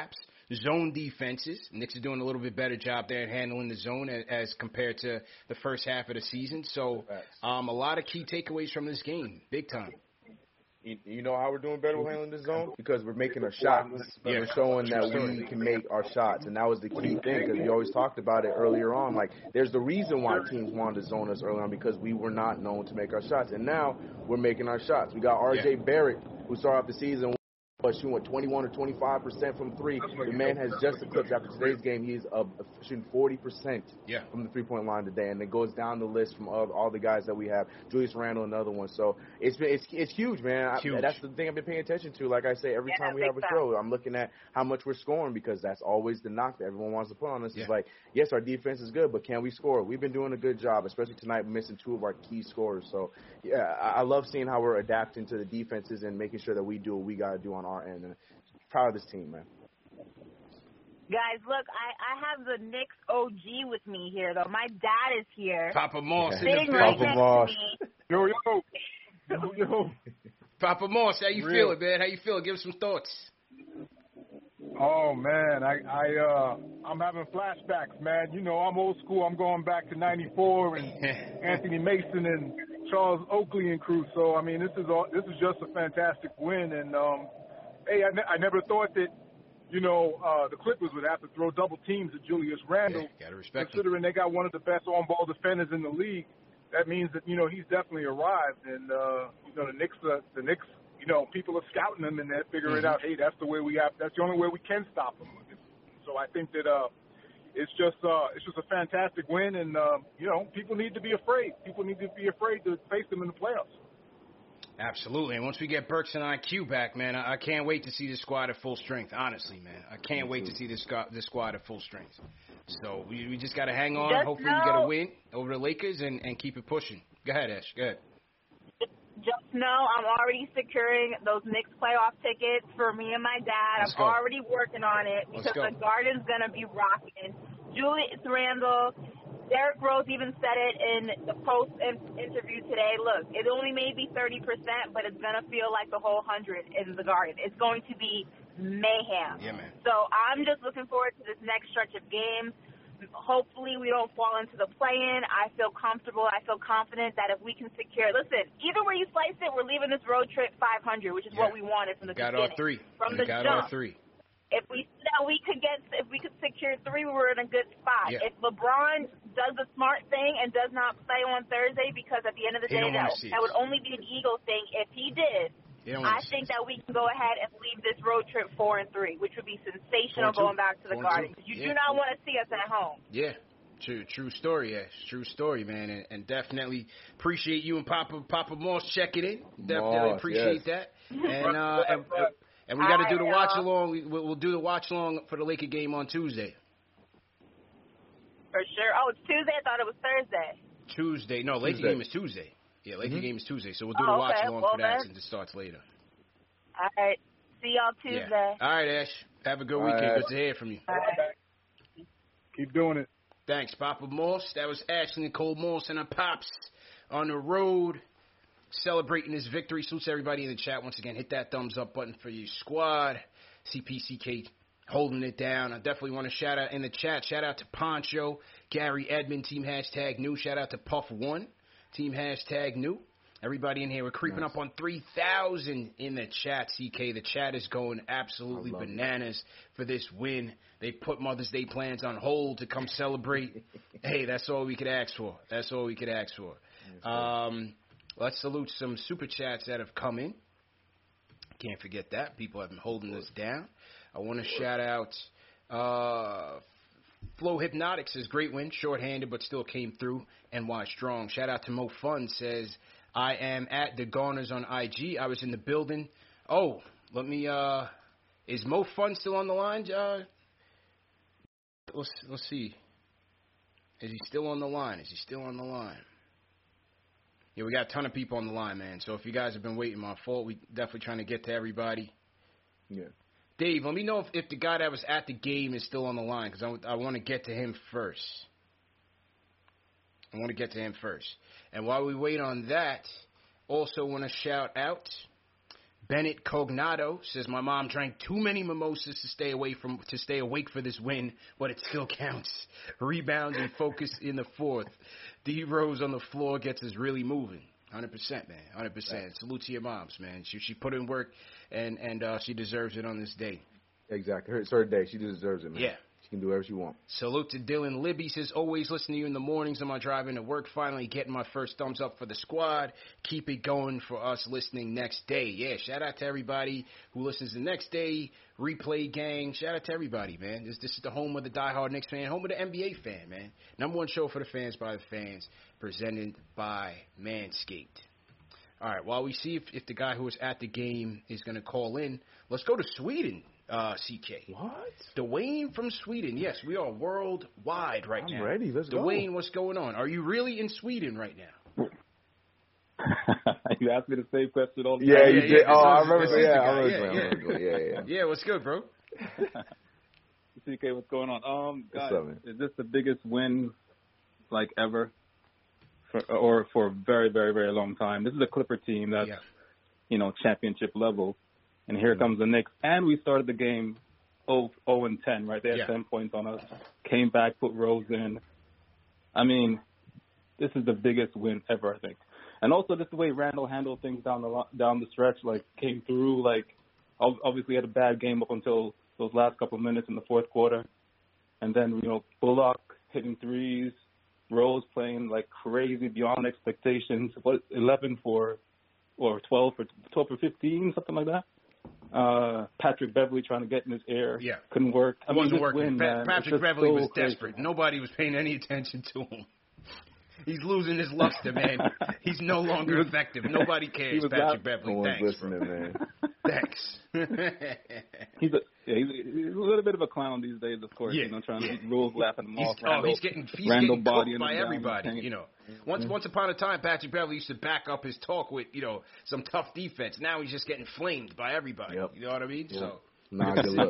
zone defenses. Knicks are doing a little bit better job there at handling the zone as, as compared to the first half of the season. So um, a lot of key takeaways from this game, big time. You know how we're doing better with handling the zone? Because we're making our shots. Yeah. We're showing that we can make our shots. And that was the key thing because we always talked about it earlier on. Like, there's the reason why teams wanted to zone us early on because we were not known to make our shots. And now we're making our shots. We got R J Yeah. Barrett, who started off the season shooting what, twenty-one or twenty-five percent from three. The man has just eclipsed after today's game. He's uh, shooting forty percent yeah. from the three-point line today, and it goes down the list from all, all the guys that we have. Julius Randle, another one. So it's been, it's it's huge, man. I, huge. That's the thing I've been paying attention to. Like I say, every Yeah, time we big have a time. show, I'm looking at how much we're scoring because that's always the knock that everyone wants to put on us. Yeah. It's like, yes, our defense is good, but can we score? We've been doing a good job, especially tonight, missing two of our key scorers. So yeah, I, I love seeing how we're adapting to the defenses and making sure that we do what we got to do on our end. And proud of this team, man. Guys, look, I, I have the Knicks O G with me here, though. My dad is here. Papa Moss Yeah. in the Sitting building. right Papa next Moss. to me. Yo, yo. Yo, yo. Papa Moss, how you Real. feeling, man? How you feeling? Give us some thoughts. Oh man, I I uh I'm having flashbacks, man. You know, I'm old school. I'm going back to ninety-four and Anthony Mason and Charles Oakley and crew. So I mean, this is all this is just a fantastic win. And um, hey, I, ne- I never thought that you know uh, the Clippers would have to throw double teams at Julius Randle. Yeah, gotta respect him. Considering they got one of the best on-ball defenders in the league, that means that you know he's definitely arrived. And uh, you know the Knicks, uh, the Knicks. You know, people are scouting them and they're figuring Mm-hmm. out, hey, that's the way we have. That's the only way we can stop them. So I think that uh, it's just uh, it's just a fantastic win, and uh, you know, people need to be afraid. People need to be afraid to face them in the playoffs. Absolutely. And once we get Burks and I Q back, man, I, I can't wait to see this squad at full strength. Honestly, man, I can't wait to see this squad, this squad at full strength. So we, we just got to hang on. Just Hopefully, we get a know- win over the Lakers and, and keep it pushing. Go ahead, Ash. Go ahead. Just know I'm already securing those Knicks playoff tickets for me and my dad. Let's I'm go. already working on it Let's because go. the Garden's going to be rocking. Julius Randle, Derrick Rose even said it in the post interview today. Look, it only may be thirty percent, but it's going to feel like the whole one hundred in the Garden. It's going to be mayhem. Yeah, man. So I'm just looking forward to this next stretch of games. Hopefully we don't fall into the play-in. I feel comfortable. I feel confident that if we can secure, listen, either way you slice it, we're leaving this road trip five hundred, which is Yeah. what we wanted from the Got beginning. all three. From We the got jump. all three. If we that we could get, if we could secure three, we were in a good spot. Yeah. If LeBron does the smart thing and does not play on Thursday, because at the end of the He day, don't wanna that, see that it. would only be an Eagle thing. If he did, They don't I wanna see think it. that we can go ahead and leave this road trip four and three, which would be sensational Four and two. going back to the Four and Garden. two. 'Cause you Yeah. do not want to see us at home. Yeah. True, true story, Ash. True story, man, and, and definitely appreciate you and Papa Papa Moss checking in. Definitely Moss, appreciate yes. that. And uh, and, and we got to do the I, uh, watch along. We, we'll we'll do the watch along for the Laker game on Tuesday. For sure. Oh, it's Tuesday. I thought it was Thursday. Tuesday, no, Laker Tuesday. game is Tuesday. Yeah, Laker Mhm. game is Tuesday, so we'll do Oh, the watch okay. along Well, for that then- since it starts later. All right. See y'all Tuesday. Yeah. All right, Ash. Have a good All weekend. right. Good to hear from you. All right. Keep doing it. Thanks, Papa Moss. That was Ashley Nicole Moss and her pops on the road celebrating this victory. Salutes to everybody in the chat. Once again, hit that thumbs up button for your squad. C P C K holding it down. I definitely want to shout out in the chat. Shout out to Poncho, Gary Edmond, team hashtag new. Shout out to Puff One, team hashtag new. Everybody in here, we're creeping Nice. up on three thousand in the chat, C K. The chat is going absolutely I love it. bananas for this win. They put Mother's Day plans on hold to come celebrate. Hey, that's all we could ask for. That's all we could ask for. Um, let's salute some super chats that have come in. Can't forget that. People have been holding us down. I want to shout out uh, Flow Hypnotics says, great win, shorthanded, but still came through. N Y Strong. Shout out to Mo Fun says, I am at the Garners on I G. I was in the building. Oh, let me, uh, is Mo Fun still on the line? Uh, let's, let's see. Is he still on the line? Is he still on the line? Yeah, we got a ton of people on the line, man. So if you guys have been waiting, my fault. We definitely trying to get to everybody. Yeah. Dave, let me know if, if the guy that was at the game is still on the line, because I, I want to get to him first. I want to get to him first. And while we wait on that, also want to shout out Bennett Cognado says, my mom drank too many mimosas to stay away from to stay awake for this win, but it still counts. Rebound and focus in the fourth. D Rose on the floor gets us really moving. one hundred percent, man. one hundred percent. Right. Salute to your moms, man. She she put in work, and, and uh, she deserves it on this day. Exactly. It's her day. She deserves it, man. Yeah. She can do whatever she wants. Salute to Dylan Libby. Says, always listen to you in the mornings on my drive into work. Finally getting my first thumbs up for the squad. Keep it going for us listening next day. Yeah, shout out to everybody who listens the next day. Replay gang. Shout out to everybody, man. This, this is the home of the diehard Knicks fan. Home of the N B A fan, man. Number one show for the fans by the fans. Presented by Manscaped. All right, while we see if, if the guy who was at the game is going to call in, let's go to Sweden. Uh, C K. What? Dwayne from Sweden. Yes, we are worldwide right I'm now. I'm ready. Let's Dwayne, go. Dwayne, what's going on? Are you really in Sweden right now? You asked me the same question all the yeah, time. You yeah, did. yeah. Oh, I This remember. is Yeah, the I guy. remember. Yeah, I remember. Yeah, yeah. Yeah, what's good, bro? C K, what's going on? Um, guys, What's up, man? is this the biggest win, like, ever? For, or for a very, very, very long time? This is a Clipper team that's, Yeah. you know, championship level. And here comes the Knicks. And we started the game oh and ten, right? They had Yeah. ten points on us. Came back, put Rose in. I mean, this is the biggest win ever, I think. And also just the way Randall handled things down the lo- down the stretch, like came through, like ob- obviously had a bad game up until those last couple of minutes in the fourth quarter. And then, you know, Bullock hitting threes, Rose playing like crazy beyond expectations. What, eleven for, or twelve for, twelve for fifteen, something like that. Uh, Patrick Beverly trying to get in his air. Yeah. Couldn't work. I It mean, wasn't this working. win, Pa- man, it's Patrick just Beverly so was crazy. desperate. Nobody was paying any attention to him. He's losing his luster, man. He's no longer was- effective. Nobody cares, he was Patrick out- Beverly. No one's Thanks, listening, bro. man. Thanks. He's a yeah, he's, a, he's a little bit of a clown these days, of course. Yeah, You know, trying yeah. to get rules laughing him He's, off. oh, Randall, he's getting he's Randall getting bodying cooked by him down everybody. in the You know, paint. once Mhm. once upon a time, Patrick Beverly used to back up his talk with you know some tough defense. Now he's just getting flamed by everybody. Yep. You know what I mean? Yep. So. Nah, good luck.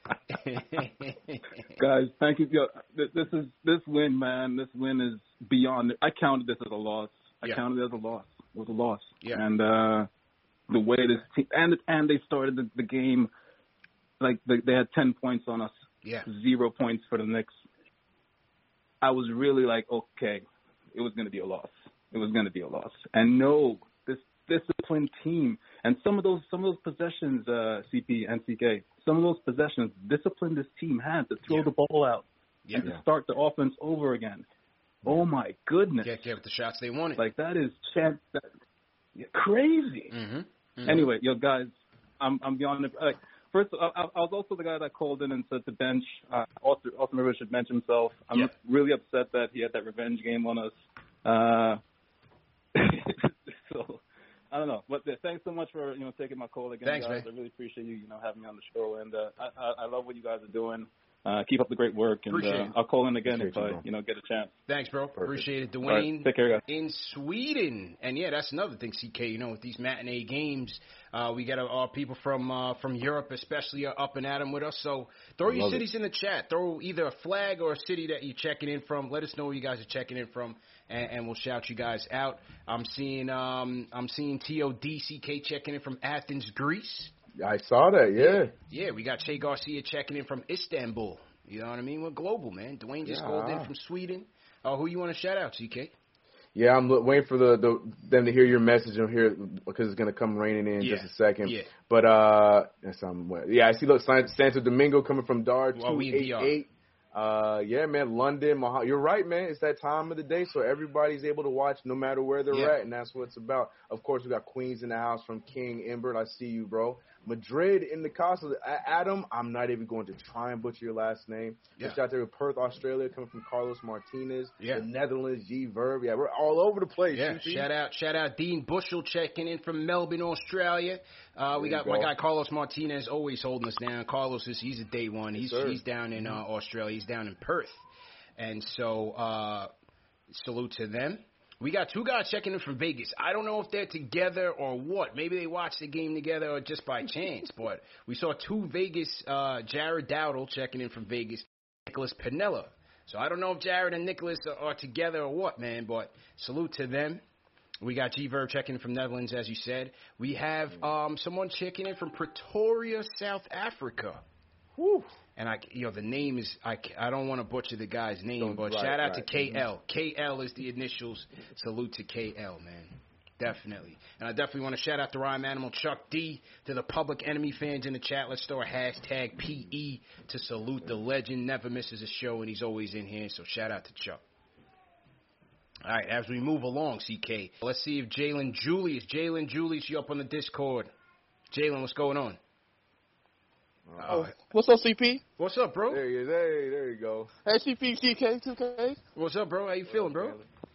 Guys, thank you. Yo, th- This is this win, man. This win is beyond. I counted this as a loss. I Yeah. counted it as a loss. It was a loss. Yeah. And uh, the way this team and and they started the, the game like they, they had ten points on us. Yeah. Zero points for the Knicks. I was really like, okay, it was going to be a loss. It was going to be a loss. And no, this disciplined team and some of those some of those possessions, uh, C P and C K, some of those possessions, discipline this team had to throw Yeah. the ball out Yeah. and to start the offense over again. Oh my goodness! Can't get the shots they wanted. Like that is champ, that, crazy. Mm-hmm. Mm-hmm. Anyway, yo guys, I'm I'm beyond the like. First, I, I was also the guy that called in and said to bench. Uh, Austin, Austin Rivers should bench himself. I'm Yeah. really upset that he had that revenge game on us. Uh, so I don't know, but uh, thanks so much for you know taking my call again, Thanks, guys. man. I really appreciate you you know having me on the show, and uh, I, I I love what you guys are doing. Uh, keep up the great work, and Appreciate uh, it. I'll call in again Appreciate if you, I bro. you know get a chance. Thanks, bro. Appreciate it, All Dwayne. right, take care, guys. In Sweden, and yeah, that's another thing, C K. You know, with these matinee games, uh, we got our people from uh, from Europe, especially, are up and at 'em with us. So throw your Love cities in the chat. Throw either a flag or a city that you're checking in from. Let us know where you guys are checking in from, and, and we'll shout you guys out. I'm seeing um, I'm seeing T O D C K checking in from Athens, Greece. I saw that. Yeah. Yeah, we got Che Garcia checking in from Istanbul. You know what I mean? We're global, man. Dwayne just Yeah. called in from Sweden. Uh, who you want to shout out, C K? Yeah, I'm lo- waiting for the, the them to hear your message and hear because it's gonna come raining in Yeah. just a second. Yeah. But uh, that's um, yeah, I see. Look, San- Santo Domingo coming from Dar Well, two we in eight D R. eight. Uh, yeah, man, London. Mah- You're right, man. It's that time of the day, so everybody's able to watch no matter where they're Yeah. at, and that's what it's about. Of course, we got Queens in the house from King Imbert. I see you, bro. Madrid in the Casa. A- Adam, I'm not even going to try and butcher your last name. Yeah. Just out there with Perth, Australia, coming from Carlos Martinez. Yeah. The Netherlands, G Verb. Yeah, we're all over the place. Yeah, C P. shout out, shout out Dean Bushel checking in from Melbourne, Australia. Uh, we There got you my go. guy Carlos Martinez always holding us down. Carlos is he's a day one. He's sir. he's down in uh, Australia. He's down in Perth, and so uh, salute to them. We got two guys checking in from Vegas. I don't know if they're together or what. Maybe they watched the game together or just by chance. But we saw two Vegas, uh, Jared Dowdle checking in from Vegas, Nicholas Pinella. So I don't know if Jared and Nicholas are, are together or what, man. But salute to them. We got G-Verb checking in from Netherlands, as you said. We have um, someone checking in from Pretoria, South Africa. Whew. And, I, you know, the name is, I, I don't want to butcher the guy's name, don't, but right, shout out right. to K L. Mm-hmm. K L is the initials. Salute to K L, man. Definitely. And I definitely want to shout out to Rhyme Animal, Chuck D, to the Public Enemy fans in the chat. Let's throw a hashtag P E to salute the legend. Never misses a show, and he's always in here, so shout out to Chuck. All right, as we move along, C K, let's see if Jalen Julius, Jalen Julius, you up on the Discord. Jalen, what's going on? Oh, uh, what's up, C P? What's up, bro? There you, there, there you go. Hey, C P, C K, two K. What's up, bro? How you feeling, bro?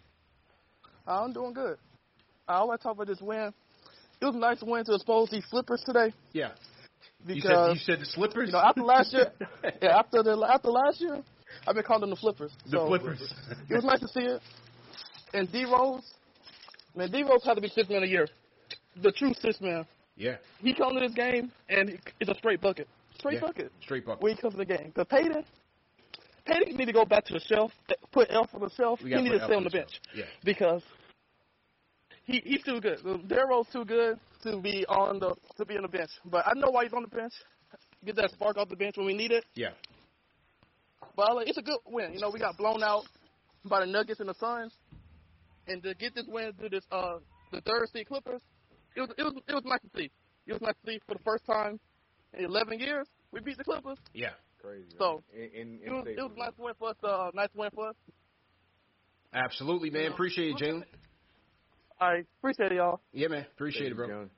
I'm doing good. I want to talk about this win. It was a nice win to expose these slippers today. Yeah. Because, you, said, you said the slippers? You know, after last year, yeah, after the after last year, I've been calling them the flippers. The so, flippers. It was nice to see it. And D-Rose, man, D-Rose had to be sixth man of the year. The true sixth man. Yeah. He comes to this game, and it's a straight bucket. Straight yeah. bucket. Straight bucket. When he comes to the game. Because Payton, Payton need to go back to the shelf, put Elf on the shelf. He need to stay on the bench. Yeah. Because he he's too good. Darrow's too good to be on the to be on the bench. But I know why he's on the bench. Get that spark off the bench when we need it. Yeah. But like, it's a good win. You know, we got blown out by the Nuggets and the Suns. And to get this win through this, uh, the third seed Clippers, it was it was it was nice to see. It was nice to see for the first time in eleven years we beat the Clippers. Yeah, crazy. So in, in, in it was it was a nice win for us. Uh, nice win for us. Absolutely, man. Appreciate it, Jalen. All right, appreciate it, y'all. Yeah, man. Appreciate it, bro. John.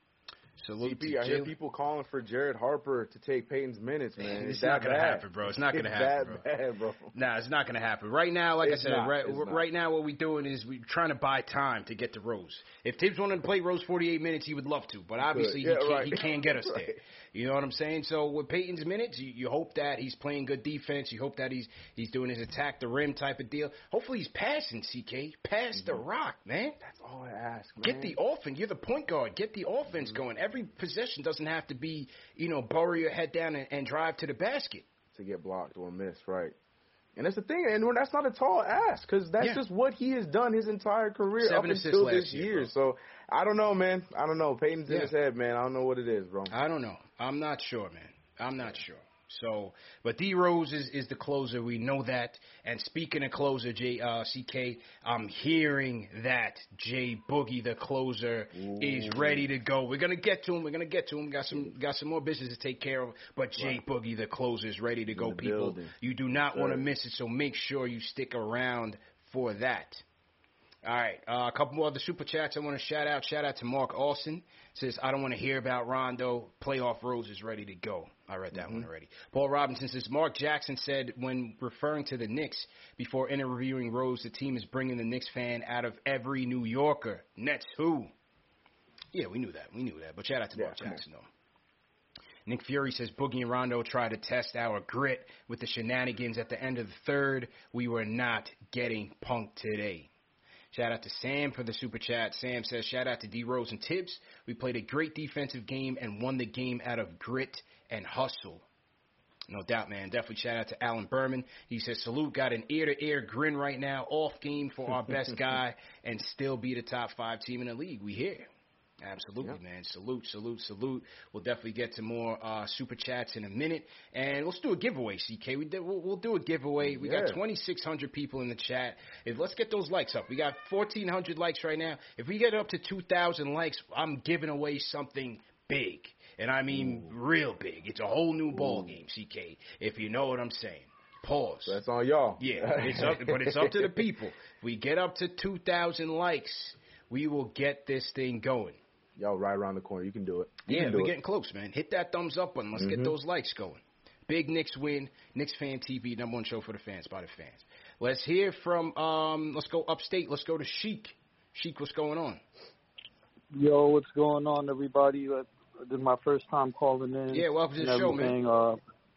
Salute C P, to I hear Jalen. people calling for Jared Harper to take Payton's minutes, man. It's, it's not that gonna bad. happen, bro. It's not gonna it's happen, that bro. Bad, bro. Nah, it's not gonna happen. Right now, like it's I said, not, right, right now, what we're doing is we're trying to buy time to get to Rose. If Tibbs wanted to play Rose forty-eight minutes, he would love to, but obviously yeah, he can't. right. He can't get us right. there. You know what I'm saying? So with Payton's minutes, you, you hope that he's playing good defense. You hope that he's he's doing his attack the rim type of deal. Hopefully he's passing. C K, pass mm-hmm. the rock, man. That's all I ask, man. Get the offense. You're the point guard. Get the offense mm-hmm. going. Every possession doesn't have to be, you know, bury your head down and, and drive to the basket. To get blocked or missed, right. And that's the thing, and that's not a tall ask, because that's yeah. just what he has done his entire career Seven up until this year. year. So, I don't know, man. I don't know. Payton's yeah. in his head, man. I don't know what it is, bro. I don't know. I'm not sure, man. I'm not sure. So, but D Rose is, is the closer. We know that. And speaking of closer, J uh, C K, I'm hearing that Jay Boogie, the closer, Ooh. is ready to go. We're gonna get to him. We're gonna get to him. Got some got some more business to take care of. But Jay right. Boogie, the closer, is ready to go. People, building. You do not want to miss it. So make sure you stick around for that. All right, uh, a couple more other super chats I want to shout out. Shout out to Mark Austin. Says, I don't want to hear about Rondo. Playoff Rose is ready to go. I read that mm-hmm. one already. Paul Robinson says, Mark Jackson said when referring to the Knicks before interviewing Rose, the team is bringing the Knicks fan out of every New Yorker. Nets who? Yeah, we knew that. We knew that. But shout out to yeah, Mark Jackson, though. Nick Fury says, Boogie and Rondo tried to test our grit with the shenanigans at the end of the third. We were not getting punked today. Shout out to Sam for the super chat. Sam says, shout out to D Rose and Tibbs. We played a great defensive game and won the game out of grit and hustle. No doubt, man. Definitely shout out to Alan Berman. He says, salute, got an ear-to-ear grin right now. Off game for our best guy and still be the top five team in the league. We here. Absolutely, yep. man. Salute, salute, salute. We'll definitely get to more uh, super chats in a minute. And let's do a giveaway, C K. We did, we'll, we'll do a giveaway. We yeah. got twenty-six hundred people in the chat. If, let's get those likes up. We got fourteen hundred likes right now. If we get up to two thousand likes, I'm giving away something big. And I mean Ooh. real big. It's a whole new ball Ooh. game, C K, if you know what I'm saying. Pause. So that's on y'all. Yeah, it's up, but it's up to the people. If we get up to two thousand likes, we will get this thing going. Y'all right around the corner. You can do it. You yeah, do we're it. getting close, man. Hit that thumbs up button. Let's mm-hmm. get those likes going. Big Knicks win. Knicks Fan T V, number one show for the fans, by the fans. Let's hear from, um, let's go upstate. Let's go to Sheik. Sheik, what's going on? Yo, what's going on, everybody? Uh, this is my first time calling in. Yeah, welcome to the show, man. Uh,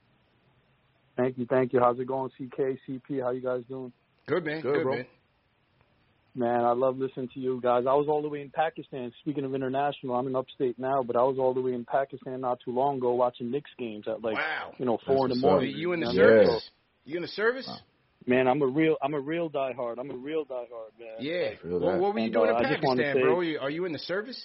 thank you, thank you. How's it going, C K, C P? How you guys doing? Good, man. Good, Good bro. man. Man, I love listening to you guys. I was all the way in Pakistan. Speaking of international, I'm in upstate now, but I was all the way in Pakistan not too long ago watching Knicks games at like, wow. you know, four That's in the morning. You in the you service? know? You in the service? Uh, Man, I'm a real, I'm a real diehard. I'm a real diehard, man. Yeah. Like, Well, what were you and, doing uh, in I just wanna Pakistan, say- bro? Are you, are you in the service?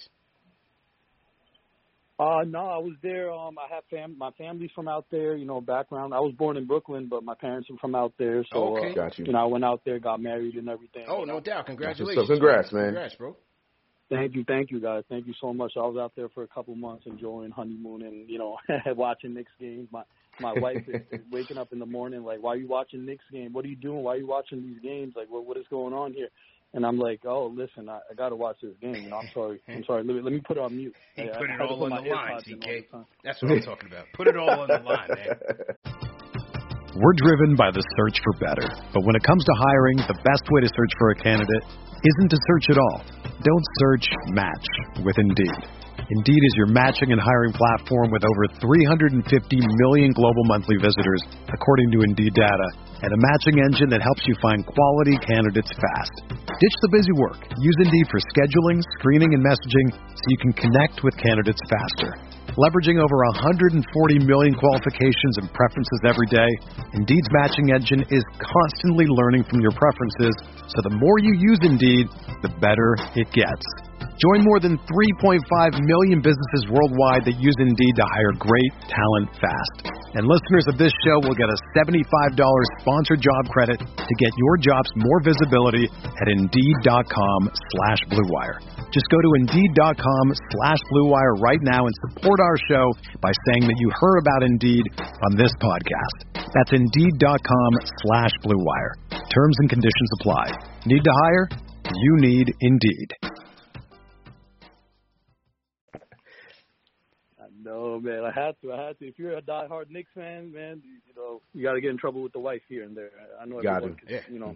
Uh, no, I was there. Um, I have fam- my family's from out there. You know, background. I was born in Brooklyn, but my parents are from out there. So, Okay. uh, Got you. you know, I went out there, got married, and everything. Oh, you no know? doubt. Congratulations. So congrats, man. Congrats, bro. Thank you, thank you, guys. Thank you so much. I was out there for a couple months, enjoying honeymoon and you know, watching Knicks games. My my wife is, is waking up in the morning like, "Why are you watching Knicks game? What are you doing? Why are you watching these games? Like, what what is going on here?" And I'm like, "Oh, listen, I, I got to watch this game. You know, I'm sorry, I'm sorry. Let me, let me put it on mute." He I, put I it had to all put on my the line, AirPods in C all K. the time. That's what I'm talking about. Put it all on the line, man. We're driven by the search for better. But when it comes to hiring, the best way to search for a candidate isn't to search at all. Don't search, match with Indeed. Indeed is your matching and hiring platform with over three hundred fifty million global monthly visitors, according to Indeed data, and a matching engine that helps you find quality candidates fast. Ditch the busy work. Use Indeed for scheduling, screening, and messaging so you can connect with candidates faster. Leveraging over one hundred forty million qualifications and preferences every day, Indeed's matching engine is constantly learning from your preferences, so the more you use Indeed, the better it gets. Join more than three point five million businesses worldwide that use Indeed to hire great talent fast. And listeners of this show will get a seventy-five dollars sponsored job credit to get your jobs more visibility at Indeed.com slash Blue Wire. Just go to Indeed.com slash Blue Wire right now and support our show by saying that you heard about Indeed on this podcast. That's Indeed.com slash Blue Wire. Terms and conditions apply. Need to hire? You need Indeed. No, man, I had to. I had to. If you're a diehard Knicks fan, man, you, you know you got to get in trouble with the wife here and there. I know Got everyone, to. could, you know.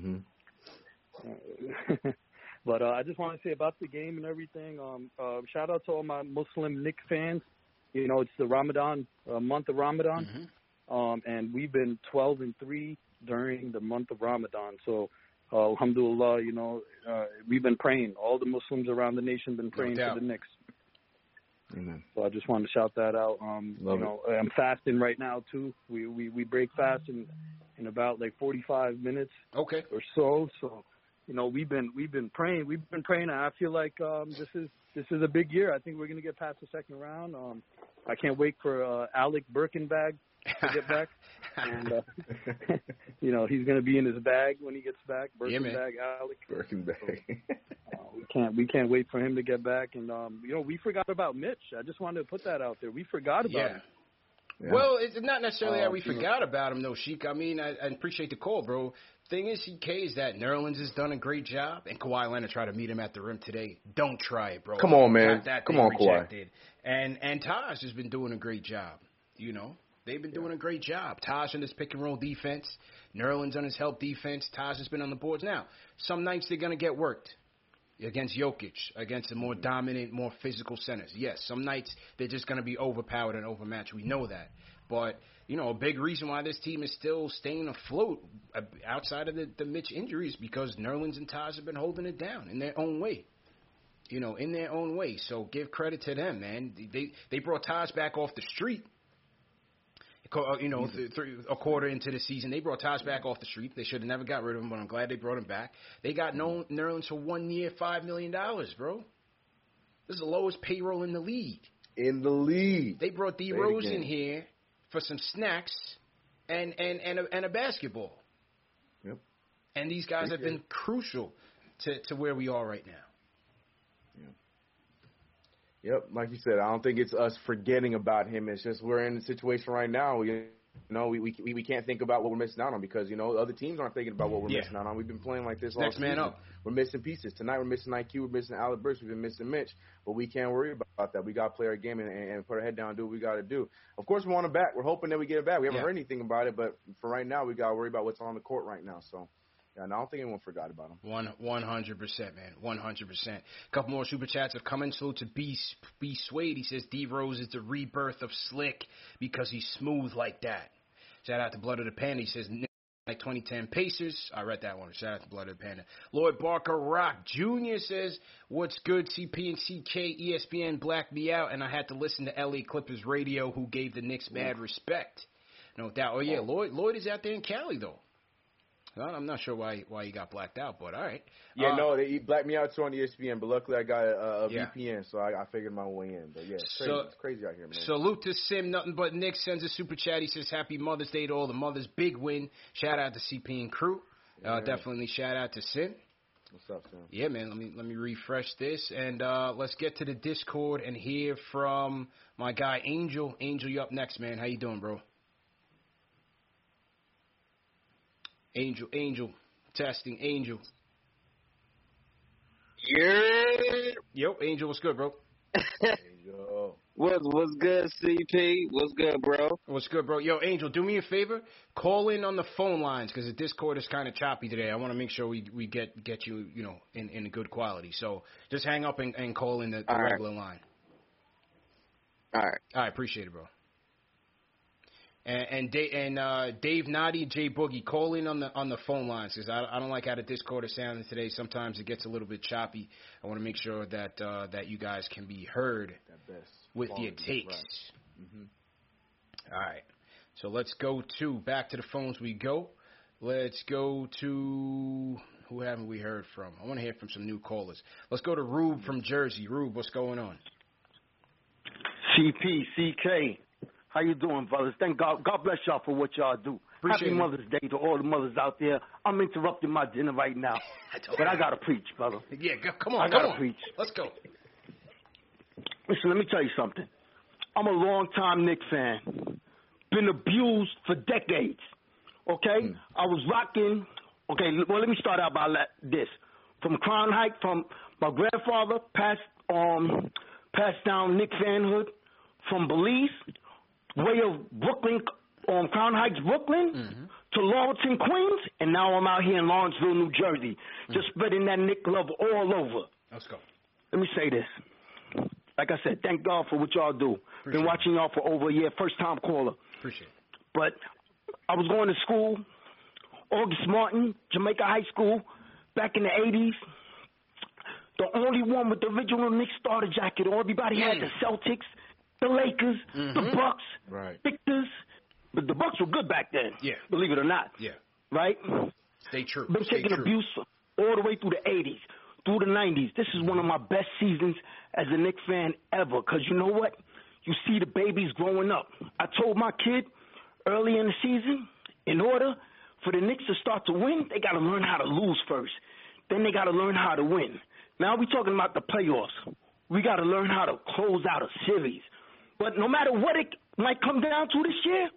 Mm-hmm. But uh, I just want to say about the game and everything. Um, uh, shout out to all my Muslim Knicks fans. You know, it's the Ramadan uh, month of Ramadan, Mm-hmm. um, and we've been twelve and three during the month of Ramadan. So, uh, alhamdulillah, you know, uh, we've been praying. All the Muslims around the nation been praying doubt. for the Knicks. Amen. So I just wanted to shout that out. Um, Love you know, I'm fasting right now too. We we we break fast in in about like forty-five minutes Okay. or so. So, you know, we've been we've been praying. We've been praying. And I feel like um, this is this is a big year. I think we're gonna get past the second round. Um, I can't wait for uh, Alec Birkenbag to get back, and uh, you know he's gonna be in his bag when he gets back. Yeah, man. Birkenbag, Alec. Birkenbag. Uh, we can't we can't wait for him to get back. And um, you know, we forgot about Mitch. I just wanted to put that out there. We forgot about Yeah. him. Yeah. Well, it's not necessarily Uh, that we you know. forgot about him, though, Sheik. I mean, I, I appreciate the call, bro. Thing is, C K, is that Nerlens has done a great job, and Kawhi Leonard tried to meet him at the rim today. Don't try it, bro. Come on, man. Got that Come thing on, Kawhi. rejected. And and Taj has been doing a great job. You know, they've been doing a great job. Taj on his pick and roll defense, Nerlens on his help defense. Taj has been on the boards. Now, some nights they're gonna get worked against Jokic, against the more dominant, more physical centers. Yes, some nights they're just going to be overpowered and overmatched. We know that. But, you know, a big reason why this team is still staying afloat uh, outside of the, the Mitch injuries because Nerlens and Taj have been holding it down in their own way. You know, in their own way. So give credit to them, man. They they brought Taj back off the street. You know, th- th- a quarter into the season, they brought Taj back off the street. They should have never got rid of him, but I'm glad they brought him back. They got no Nerlens for one year, five million dollars, bro. This is the lowest payroll in the league. In the league. They brought D Say it Rose again. in here for some snacks and and and a, and a basketball. Yep. And these guys have been crucial to to where we are right now. Yep, like you said, I don't think it's us forgetting about him. It's just we're in a situation right now. You know, we we we can't think about what we're missing out on because you know other teams aren't thinking about what we're Yeah. missing out on. We've been playing like this all Next man season. up. We're missing pieces tonight. We're missing I Q. We're missing Alec Burks. We've been missing Mitch, but we can't worry about that. We got to play our game and, and put our head down and do what we got to do. Of course, we want him back. We're hoping that we get it back. We haven't Yeah. heard anything about it, but for right now, we got to worry about what's on the court right now. So. Yeah, and I don't think anyone forgot about him. One one hundred percent, man. One hundred percent. A couple more super chats have come in. Salute to B B Swade. He says D Rose is the rebirth of Slick because he's smooth like that. Shout out to Blood of the Panda. He says like twenty ten Pacers. I read that one. Shout out to Blood of the Panda. Lloyd Barker Rock Junior says, "What's good? C P and C K. E S P N blacked me out, and I had to listen to L A Clippers radio, who gave the Knicks mad respect. No doubt. Oh yeah, Lloyd. Lloyd is out there in Cali though. Well, I'm not sure why why you got blacked out, but all right. Yeah, uh, no, they blacked me out too on E S P N, but luckily I got a, a yeah. V P N, so I, I figured my way in. But yeah, it's crazy, So, it's crazy out here, man. Salute to Sim. Nothing but Nick sends a super chat. He says, "Happy Mother's Day to all the mothers. Big win. Shout out to C P and crew. Uh, Yeah. Definitely shout out to Sim. What's up, Sam? Yeah, man. Let me let me refresh this, and uh, let's get to the Discord and hear from my guy Angel. Angel, you up next, man? How you doing, bro? Angel, Angel, testing, Angel. Yeah. Yo, Angel, what's good, bro? Yo. What's what's good, C P? What's good, bro? What's good, bro? Yo, Angel, do me a favor. Call in on the phone lines because the Discord is kind of choppy today. I want to make sure we we get get you, you know, in, in good quality. So just hang up and, and call in the, the right. regular line. All right. All right, appreciate it, bro. And and, Dave, and uh, Dave Noddy, Jay Boogie, call in on the on the phone lines because I, I don't like how the Discord is sounding today. Sometimes it gets a little bit choppy. I want to make sure that uh, that you guys can be heard with your takes. Mm-hmm. All right. So let's go to back to the phones we go. Let's go to who haven't we heard from? I want to hear from some new callers. Let's go to Rube from Jersey. Rube, what's going on? C P, C K, how you doing, brothers? Thank God. God bless y'all for what y'all do. Appreciate Happy it. Mother's Day to all the mothers out there. I'm interrupting my dinner right now, but I gotta preach, brother. Yeah, go, come on, I gotta come on. preach. Let's go. Listen, let me tell you something. I'm a long-time Knicks fan. Been abused for decades. Okay? Hmm. I was rocking. Okay, well, let me start out by la- this. From Crown Heights, from my grandfather, passed um, passed down Knicks fanhood. From Belize, way of Brooklyn, um, Crown Heights, Brooklyn, Mm-hmm. to Lawton, Queens, and now I'm out here in Lawrenceville, New Jersey, Mm-hmm. just spreading that Knick love all over. Let's go. Let me say this. Like I said, thank God for what y'all do. Appreciate Been watching y'all for over a year, first time caller. Appreciate it. But I was going to school, August Martin, Jamaica High School, back in the eighties. The only one with the original Knicks starter jacket. Everybody had the Celtics, the Lakers, the Mhm. Bucks, Right. Victors. But the Bucks were good back then. Yeah. Believe it or not. Yeah. Right? Stay true. Been Stay taking true. abuse all the way through the eighties, through the nineties. This is one of my best seasons as a Knicks fan ever. Because you know what? You see the babies growing up. I told my kid early in the season, in order for the Knicks to start to win, they got to learn how to lose first. Then they got to learn how to win. Now we're talking about the playoffs. We got to learn how to close out a series. But no matter what it might come down to this year,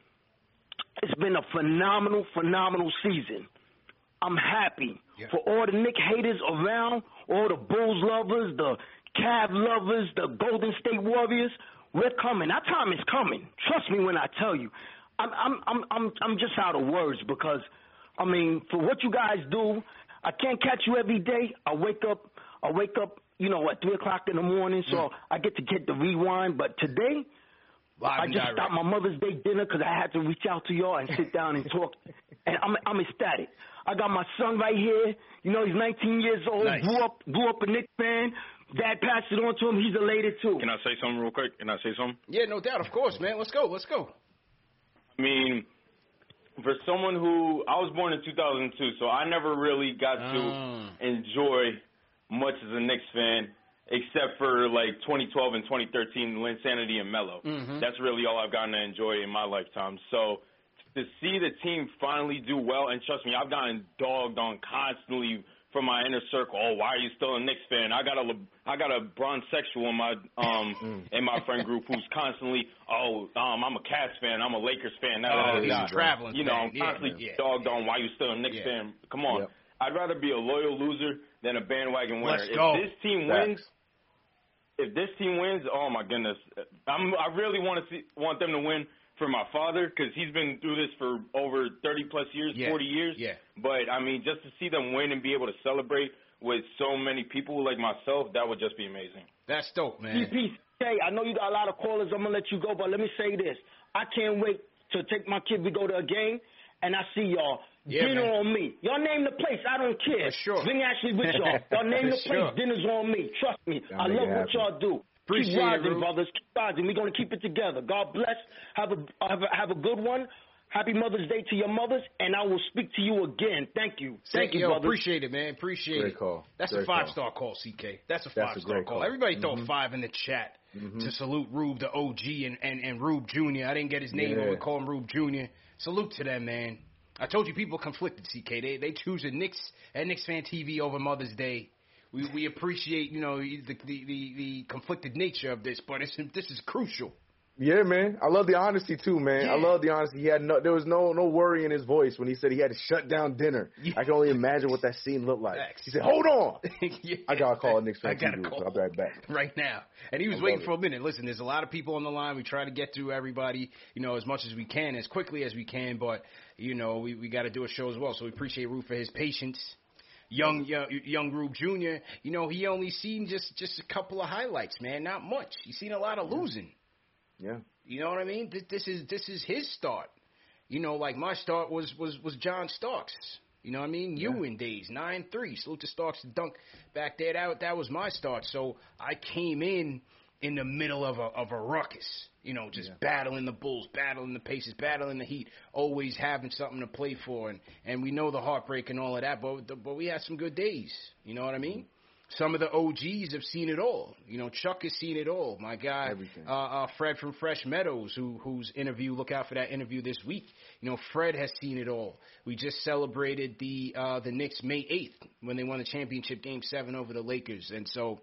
it's been a phenomenal, phenomenal season. I'm happy Yeah. for all the Knicks haters around, all the Bulls lovers, the Cavs lovers, the Golden State Warriors. We're coming. Our time is coming. Trust me when I tell you. I'm I'm I'm I'm I'm just out of words because, I mean, for what you guys do, I can't catch you every day. I wake up, I wake up, you know, at three o'clock in the morning, so Mm. I get to get the rewind. But today, Live I and just direct. stopped my Mother's Day dinner because I had to reach out to y'all and sit down and talk, and I'm I'm ecstatic. I got my son right here. You know, he's nineteen years old. Nice. Grew up, grew up a Knicks fan. Dad passed it on to him. He's elated too. Can I say something real quick? Can I say something? Yeah, no doubt. Of course, man. Let's go. Let's go. I mean, for someone who I was born in two thousand two, so I never really got to Mm. enjoy much as a Knicks fan, except for like twenty twelve and twenty thirteen, Linsanity and Melo. Mhm. That's really all I've gotten to enjoy in my lifetime. So to see the team finally do well, and trust me, I've gotten dogged on constantly from my inner circle. Oh, why are you still a Knicks fan? I got a Le- I got a bronsexual in my um in my friend group who's constantly, oh, um, I'm a Cavs fan, I'm a Lakers fan. Da, da, Oh, da, he's da. a traveling You know, fan. I'm Yeah, constantly yeah. dogged on why you still a Knicks Yeah. fan. Come on. Yep. I'd rather be a loyal loser than a bandwagon winner. Let's if go. this team Facts. wins, if this team wins, oh my goodness, I'm I really want to see want them to win for my father because he's been through this for over thirty plus years, Yeah. forty years. Yeah. But I mean, just to see them win and be able to celebrate with so many people like myself, that would just be amazing. That's dope, C man. P, hey, I know you got a lot of callers. I'm gonna let you go, but let me say this: I can't wait to take my kid to go to a game, and I see y'all. Yeah, Dinner man. on me. Y'all name the place. I don't care. For sure. Bring Ashley with y'all. Y'all name the For place. sure. Dinner's on me. Trust me. Y'all I make love it what happen. y'all do. Appreciate keep it, rising, Rube. brothers. Keep rising. We're gonna keep it together. God bless. Have a have a, have a good one. Happy Mother's Day to your mothers, and I will speak to you again. Thank you. Thank you, yo, brothers. appreciate it, man. Appreciate Great it. call. That's Great a five-star call. call, C K. That's a That's a five-star great call. call. Everybody throw Mhm. a five in the chat Mhm. to salute Rube, the O G, and, and, and Rube Junior I didn't get his name, Yeah. but we call him Rube Junior Salute to them, man. I told you people conflicted, C K. They they choose a Knicks at Knicks Fan T V over Mother's Day. We we appreciate, you know, the the, the, the conflicted nature of this, but it's, this is crucial. Yeah, man. I love the honesty too, man. Yeah. I love the honesty. He had no, there was no, no worry in his voice when he said he had to shut down dinner. Yeah. I can only imagine what that scene looked like. He said, "Hold on, yeah. I gotta call Knicks Fan I gotta T V, call so I'll be right back right now." And he was I waiting love for a minute. Listen, there's a lot of people on the line. We try to get through everybody, you know, as much as we can, as quickly as we can. But you know, we we got to do a show as well. So we appreciate Rube for his patience. Young, young, young Rube Junior You know, he only seen just just a couple of highlights, man. Not much. He's seen a lot of losing. Yeah. You know what I mean? This, this is this is his start. You know, like my start was was was John Starks. You know what I mean? Yeah. Ewing days, nine three. Salute to Starks to dunk back there. That that was my start. So I came in in the middle of a of a ruckus. You know, just Yeah. battling the Bulls, battling the Pacers, battling the Heat, always having something to play for, and and we know the heartbreak and all of that. But but we had some good days. You know what I mean? Some of the O Gs have seen it all. You know, Chuck has seen it all. My guy, uh, uh, Fred from Fresh Meadows, who whose interview, look out for that interview this week. You know, Fred has seen it all. We just celebrated the uh, the Knicks May eighth when they won the championship game seven over the Lakers. And so,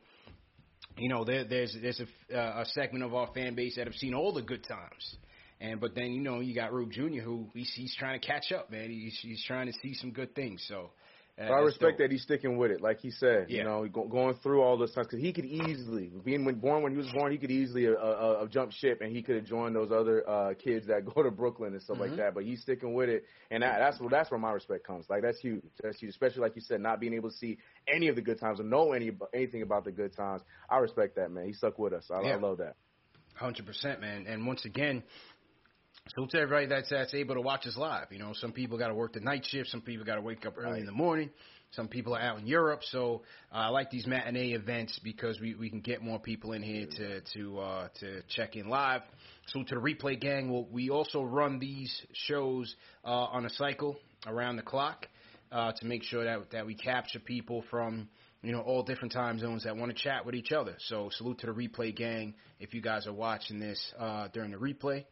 you know, there, there's there's a, uh, a segment of our fan base that have seen all the good times. And but then, you know, you got Rube Junior who he's, he's trying to catch up, man. He's, he's trying to see some good things. So. Uh, But I respect that he's sticking with it, like he said. Yeah. You know, go, going through all those times because he could easily, being when born when he was born, he could easily uh, uh, uh, jump ship and he could have joined those other uh, kids that go to Brooklyn and stuff Mm-hmm. like that. But he's sticking with it, and that, that's where that's where my respect comes. Like that's huge. That's huge, especially like you said, not being able to see any of the good times or know any anything about the good times. I respect that, man. He stuck with us. I, Yeah. I love that. one hundred percent, man. And once again, salute to everybody that's, that's able to watch us live. You know, some people got to work the night shift. Some people got to wake up early in the morning. Some people are out in Europe. So uh, I like these matinee events because we, we can get more people in here to to uh, to check in live. Salute to the replay gang. We'll, we also run these shows uh, on a cycle around the clock uh, to make sure that, that we capture people from, you know, all different time zones that want to chat with each other. So salute to the replay gang if you guys are watching this uh, during the replay.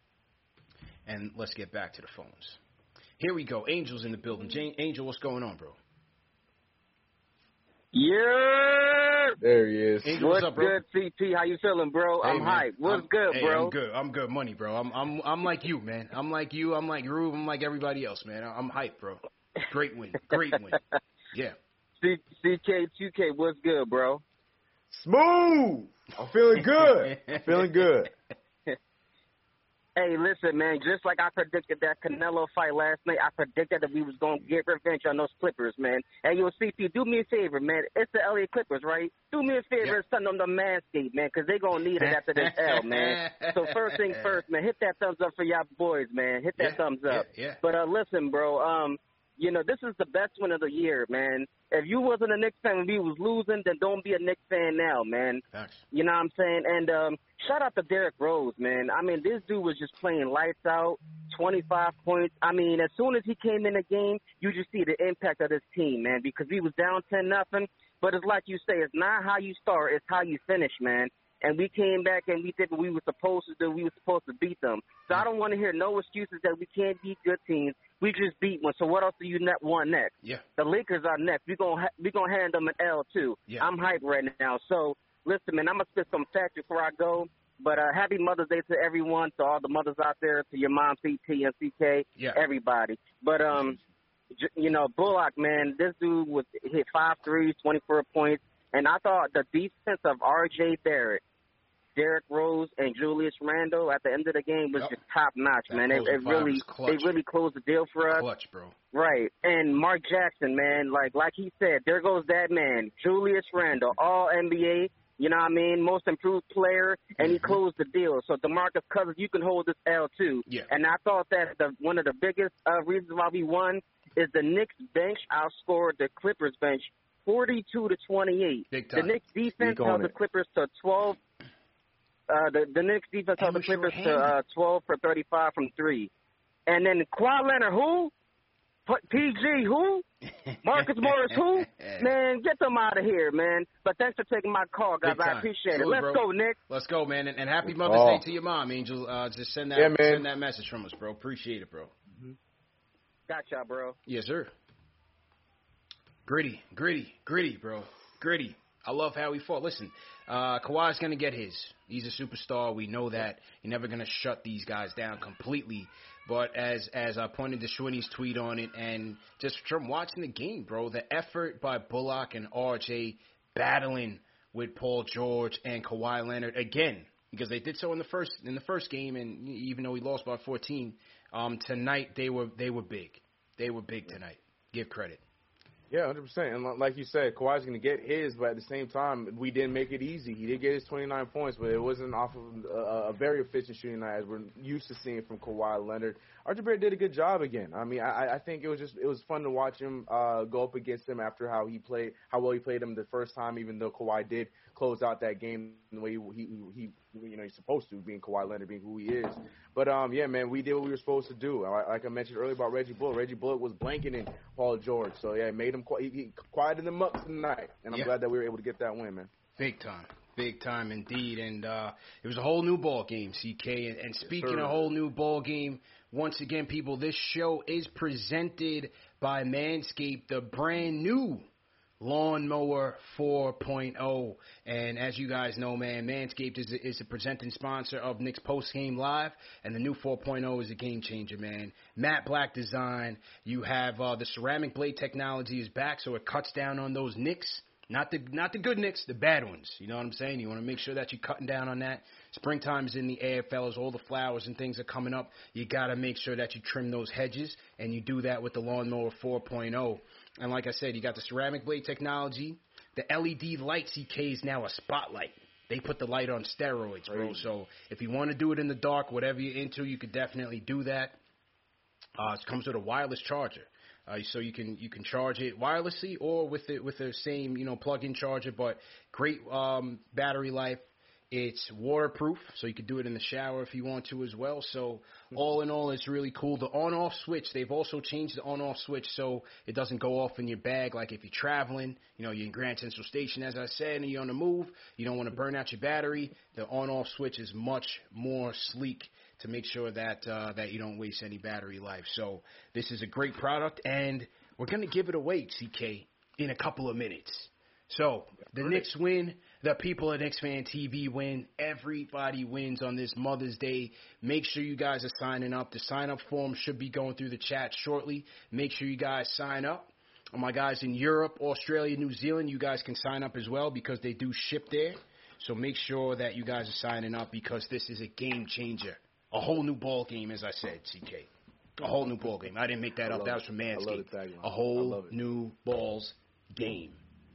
And let's get back to the phones. Here we go. Angel's in the building. Jane, Angel, what's going on, bro? Yeah. There he is. Angel, what's what's up, bro? good, C P? How you feeling, bro? Hey, I'm man. hyped. What's I'm- good, hey, bro? I'm good. I'm good. Money, bro. I'm I'm I'm like you, man. I'm like you. I'm like Rube. I'm like everybody else, man. I'm hyped, bro. Great win. Great win. Yeah. C- CK two K, what's good, bro? Smooth. I'm feeling good. I'm feeling good. Hey, listen, man, just like I predicted that Canelo fight last night, I predicted that we was going to get revenge on those Clippers, man. Hey, yo, C P, do me a favor, man. It's the L A Clippers, right? Do me a favor and send them the Manscaped, man, because they going to need it after this L, man. So first thing first, man, hit that thumbs up for y'all boys, man. Hit that Yeah, thumbs up. yeah, yeah. But uh, listen, bro, um, you know, this is the best win of the year, man. If you wasn't a Knicks fan when we was losing, then don't be a Knicks fan now, man. Thanks. You know what I'm saying? And um, shout out to Derrick Rose, man. I mean, this dude was just playing lights out, twenty-five points. I mean, as soon as he came in the game, you just see the impact of this team, man, because we was down ten nothing. But it's like you say, it's not how you start, it's how you finish, man. And we came back and we did what we were supposed to do. We were supposed to beat them. So I don't want to hear no excuses that we can't beat good teams. We just beat one. So what else do you net want next? Yeah. The Lakers are next. We're going ha- we gonna hand them an L, too. Yeah. I'm hyped right now. So, listen, man, I'm going to spit some facts before I go. But uh, happy Mother's Day to everyone, to all the mothers out there, to your mom, C T, and C K, Yeah. everybody. But, um, j- you know, Bullock, man, this dude was hit five threes, twenty-four points. And I thought the defense of R J Barrett, Derrick Rose, and Julius Randle at the end of the game was Yep. just top notch, That man. It, closing it five really, was clutch. they really closed the deal for us. Clutch, bro. Right. And Mark Jackson, man, like like he said, there goes that man, Julius Randle, all N B A, you know what I mean, most improved player, and he closed the deal. So DeMarcus Cousins, you can hold this L too. Yeah. And I thought that the, one of the biggest uh, reasons why we won is the Knicks bench outscored the Clippers bench forty-two to twenty-eight. Big The time. Knicks defense Speak on held the it. Clippers to twelve. Uh, the, the Knicks defense held the was Clippers to shorthanded. uh, twelve for thirty-five from three. And then Kawhi Leonard, who? P G, who? Marcus Morris, who? Man, get them out of here, man. But thanks for taking my call, guys. I appreciate it. Let's bro. go, Nick. Let's go, man. And, and happy Mother's Oh. Day to your mom, Angel. Uh, just send that Yeah, man. send that message from us, bro. Appreciate it, bro. Gotcha, bro. Yes, sir. Gritty, gritty, gritty, bro. Gritty. I love how he fought. Listen, uh, Kawhi's going to get his. He's a superstar. We know that. You're never going to shut these guys down completely. But as as I pointed to Schwinny's tweet on it, and just from watching the game, bro, the effort by Bullock and R J battling with Paul George and Kawhi Leonard again, because they did so in the first in the first game, and even though we lost by fourteen, um, tonight they were they were big. They were big tonight. Give credit. Yeah, one hundred percent. And li- like you said, Kawhi's going to get his, but at the same time, we didn't make it easy. He did get his twenty-nine points, but it wasn't off of a, a very efficient shooting night as we're used to seeing from Kawhi Leonard. R J Barrett did a good job again. I mean, I, I think it was just it was fun to watch him uh, go up against him after how he played, how well he played him the first time, even though Kawhi did close out that game the way he, he, he you know, he's supposed to, being Kawhi Leonard, being who he is. But, um, yeah, man, we did what we were supposed to do. Like, like I mentioned earlier about Reggie Bullock, Reggie Bullock was blanketing Paul George. So, yeah, it made him qui- he, he quieted them up tonight. And I'm Yeah. glad that we were able to get that win, man. Big time. Big time indeed. And uh, it was a whole new ball game, C K. And, and speaking sir. of whole new ball game, once again, people, this show is presented by Manscaped, the brand new Lawnmower four point oh. And as you guys know, man, Manscaped is a, is a presenting sponsor of Knicks Post Game Live, and the new four point oh is a game changer, man. Matte black design. You have uh, the ceramic blade technology is back, so it cuts down on those nicks. Not the not the good nicks, the bad ones. You know what I'm saying? You want to make sure that you're cutting down on that. Springtime's in the air, fellas. All the flowers and things are coming up. You got to make sure that you trim those hedges, and you do that with the Lawnmower four point oh. And like I said, you got the ceramic blade technology. The L E D light, C K, is now a spotlight. They put the light on steroids, bro. So if you want to do it in the dark, whatever you're into, you could definitely do that. Uh, it comes with a wireless charger. Uh, so you can you can charge it wirelessly or with the with the same you know plug-in charger, but great um, battery life. It's waterproof, so you can do it in the shower if you want to as well. So all in all, it's really cool. The on-off switch, they've also changed the on-off switch so it doesn't go off in your bag. Like if you're traveling, you know, you're in Grand Central Station, as I said, and you're on the move, you don't want to burn out your battery. The on-off switch is much more sleek to make sure that uh, that you don't waste any battery life. So this is a great product, and we're going to give it away, C K, in a couple of minutes. So the Knicks win. The people at Knicks Fan T V win. Everybody wins on this Mother's Day. Make sure you guys are signing up. The sign-up form should be going through the chat shortly. Make sure you guys sign up. And my guys in Europe, Australia, New Zealand, you guys can sign up as well because they do ship there. So make sure that you guys are signing up because this is a game changer. A whole new ball game, as I said, C K. A whole new ball game. I didn't make that up. That was from Manscaped. A whole new balls game.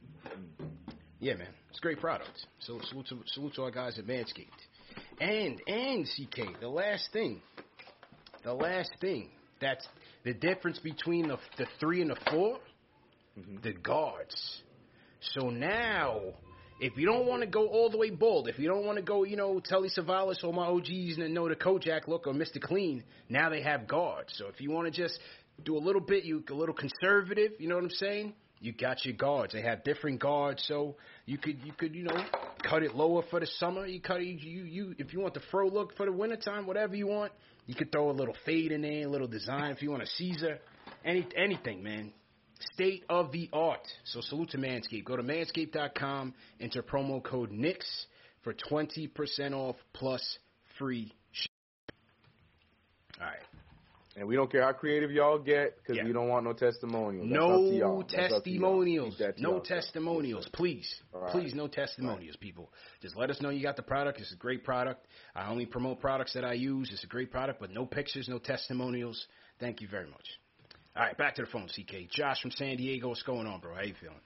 Yeah, man. It's a great product. So salute to, salute to our guys at Manscaped. And, and, C K, the last thing, the last thing, that's the difference between the, the three and the four, mm-hmm. the guards. So now, if you don't want to go all the way bold, if you don't want to go, you know, Telly Savalas or my O Gs and know the Kojak look or Mister Clean, now they have guards. So if you want to just do a little bit, you a little conservative, you know what I'm saying? You got your guards. They have different guards, so you could you could you know cut it lower for the summer. You cut it, you you if you want the fro look for the wintertime, whatever you want. You could throw a little fade in there, a little design if you want a Caesar, any anything, man. State of the art. So salute to Manscaped. Go to manscaped dot com, enter promo code Knicks for twenty percent off plus free shipping. All right. And we don't care how creative y'all get because yeah. we don't want no testimonials. That's no testimonials. No y'all. testimonials. Please. Right. Please, no testimonials, right. people. Just let us know you got the product. It's a great product. I only promote products that I use. It's a great product, but no pictures, no testimonials. Thank you very much. All right, back to the phone, C K. Josh from San Diego. What's going on, bro? How you feeling?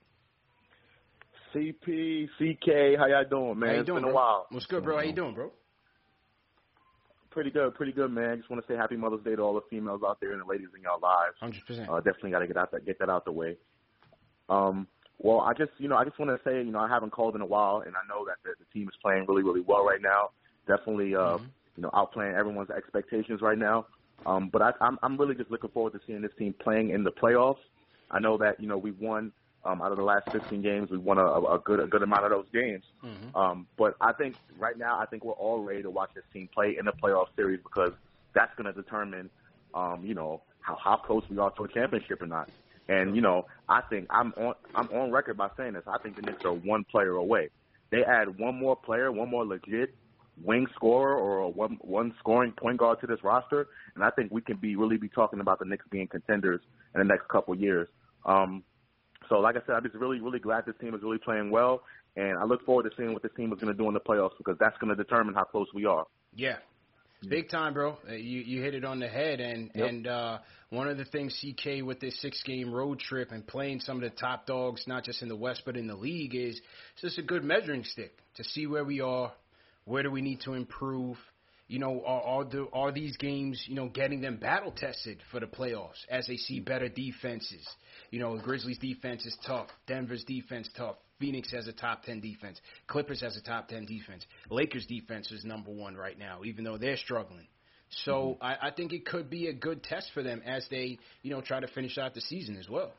C P, C K, how y'all doing, man? How you it's doing, been bro? a while. What's good, bro? How you doing, bro? Pretty good, pretty good, man. Just want to say Happy Mother's Day to all the females out there and the ladies in your lives. one hundred percent. Uh, definitely got to get out that, get that out the way. Um, well, I just, you know, I just want to say, you know, I haven't called in a while, and I know that the, the team is playing really, really well right now. Definitely, uh, mm-hmm. you know, outplaying everyone's expectations right now. Um, but I, I'm, I'm really just looking forward to seeing this team playing in the playoffs. I know that, you know, we won um, out of the last fifteen games. We won a, a good a good amount of those games. Mm-hmm. Um, but I think right now, I think we're all ready to watch this team play in the playoff series because that's going to determine, um, you know, how, how close we are to a championship or not. And, you know, I think I'm on I'm on record by saying this. I think the Knicks are one player away. They add one more player, one more legit wing scorer or a one one scoring point guard to this roster, and I think we can be really be talking about the Knicks being contenders in the next couple of years. Um, so, like I said, I'm just really, really glad this team is really playing well, and I look forward to seeing what this team is going to do in the playoffs because that's going to determine how close we are. Yeah. Big time, bro. Uh, you you hit it on the head, and Yep. and uh, one of the things, C K, with this six-game road trip and playing some of the top dogs, not just in the West but in the league, is it's just a good measuring stick to see where we are, where do we need to improve. You know, are are, the, are these games, you know, getting them battle tested for the playoffs as they see better defenses? You know, Grizzlies defense is tough, Denver's defense tough. Phoenix has a top ten defense. Clippers has a top ten defense. Lakers defense is number one right now, even though they're struggling. So I, I think it could be a good test for them as they, you know, try to finish out the season as well.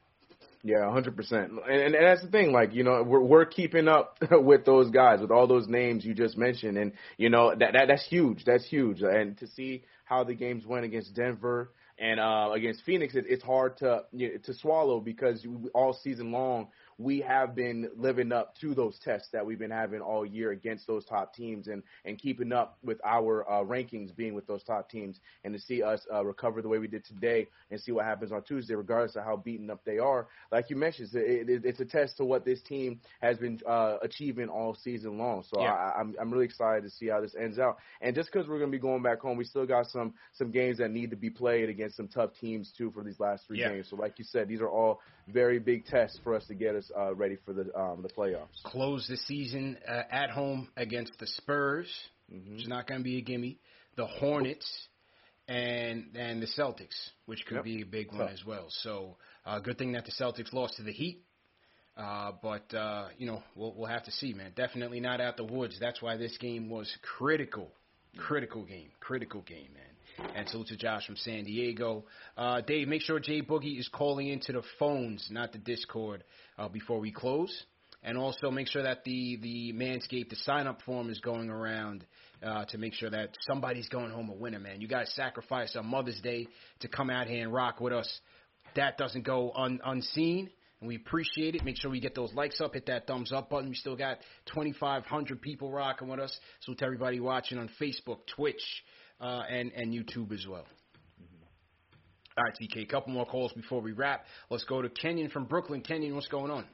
Yeah, one hundred percent. And, and that's the thing, like, you know, we're we're keeping up with those guys, with all those names you just mentioned. And, you know, that, that that's huge. That's huge. And to see how the games went against Denver and uh, against Phoenix, it, it's hard to you know, to swallow because all season long we have been living up to those tests that we've been having all year against those top teams and, and keeping up with our uh, rankings being with those top teams. And to see us uh, recover the way we did today and see what happens on Tuesday, regardless of how beaten up they are, like you mentioned, it, it, it's a test to what this team has been uh, achieving all season long. So Yeah. I, I'm, I'm really excited to see how this ends out. And just because we're going to be going back home, we still got some some games that need to be played against some tough teams, too, for these last three Yeah. games. So like you said, these are all very big tests for us to get us uh, ready for the um, the playoffs. Close the season uh, at home against the Spurs, Mm-hmm. which is not going to be a gimme, the Hornets, and and the Celtics, which could Yep. be a big one Tough. as well. So uh, good thing that the Celtics lost to the Heat. Uh, but, uh, you know, we'll, we'll have to see, man. Definitely not out the woods. That's why this game was critical. Critical game. Critical game, man. And salute to Josh from San Diego. Uh, Dave, make sure Jay Boogie is calling into the phones, not the Discord, uh, before we close. And also make sure that the, the Manscaped, the sign-up form is going around uh, to make sure that somebody's going home a winner, man. You guys sacrifice on Mother's Day to come out here and rock with us. That doesn't go un, unseen, and we appreciate it. Make sure we get those likes up, hit that thumbs up button. We still got twenty-five hundred people rocking with us. So to everybody watching on Facebook, Twitch, uh, and, and YouTube as well. All right, T K, a couple more calls before we wrap. Let's go to Kenyon from Brooklyn. Kenyon, what's going on?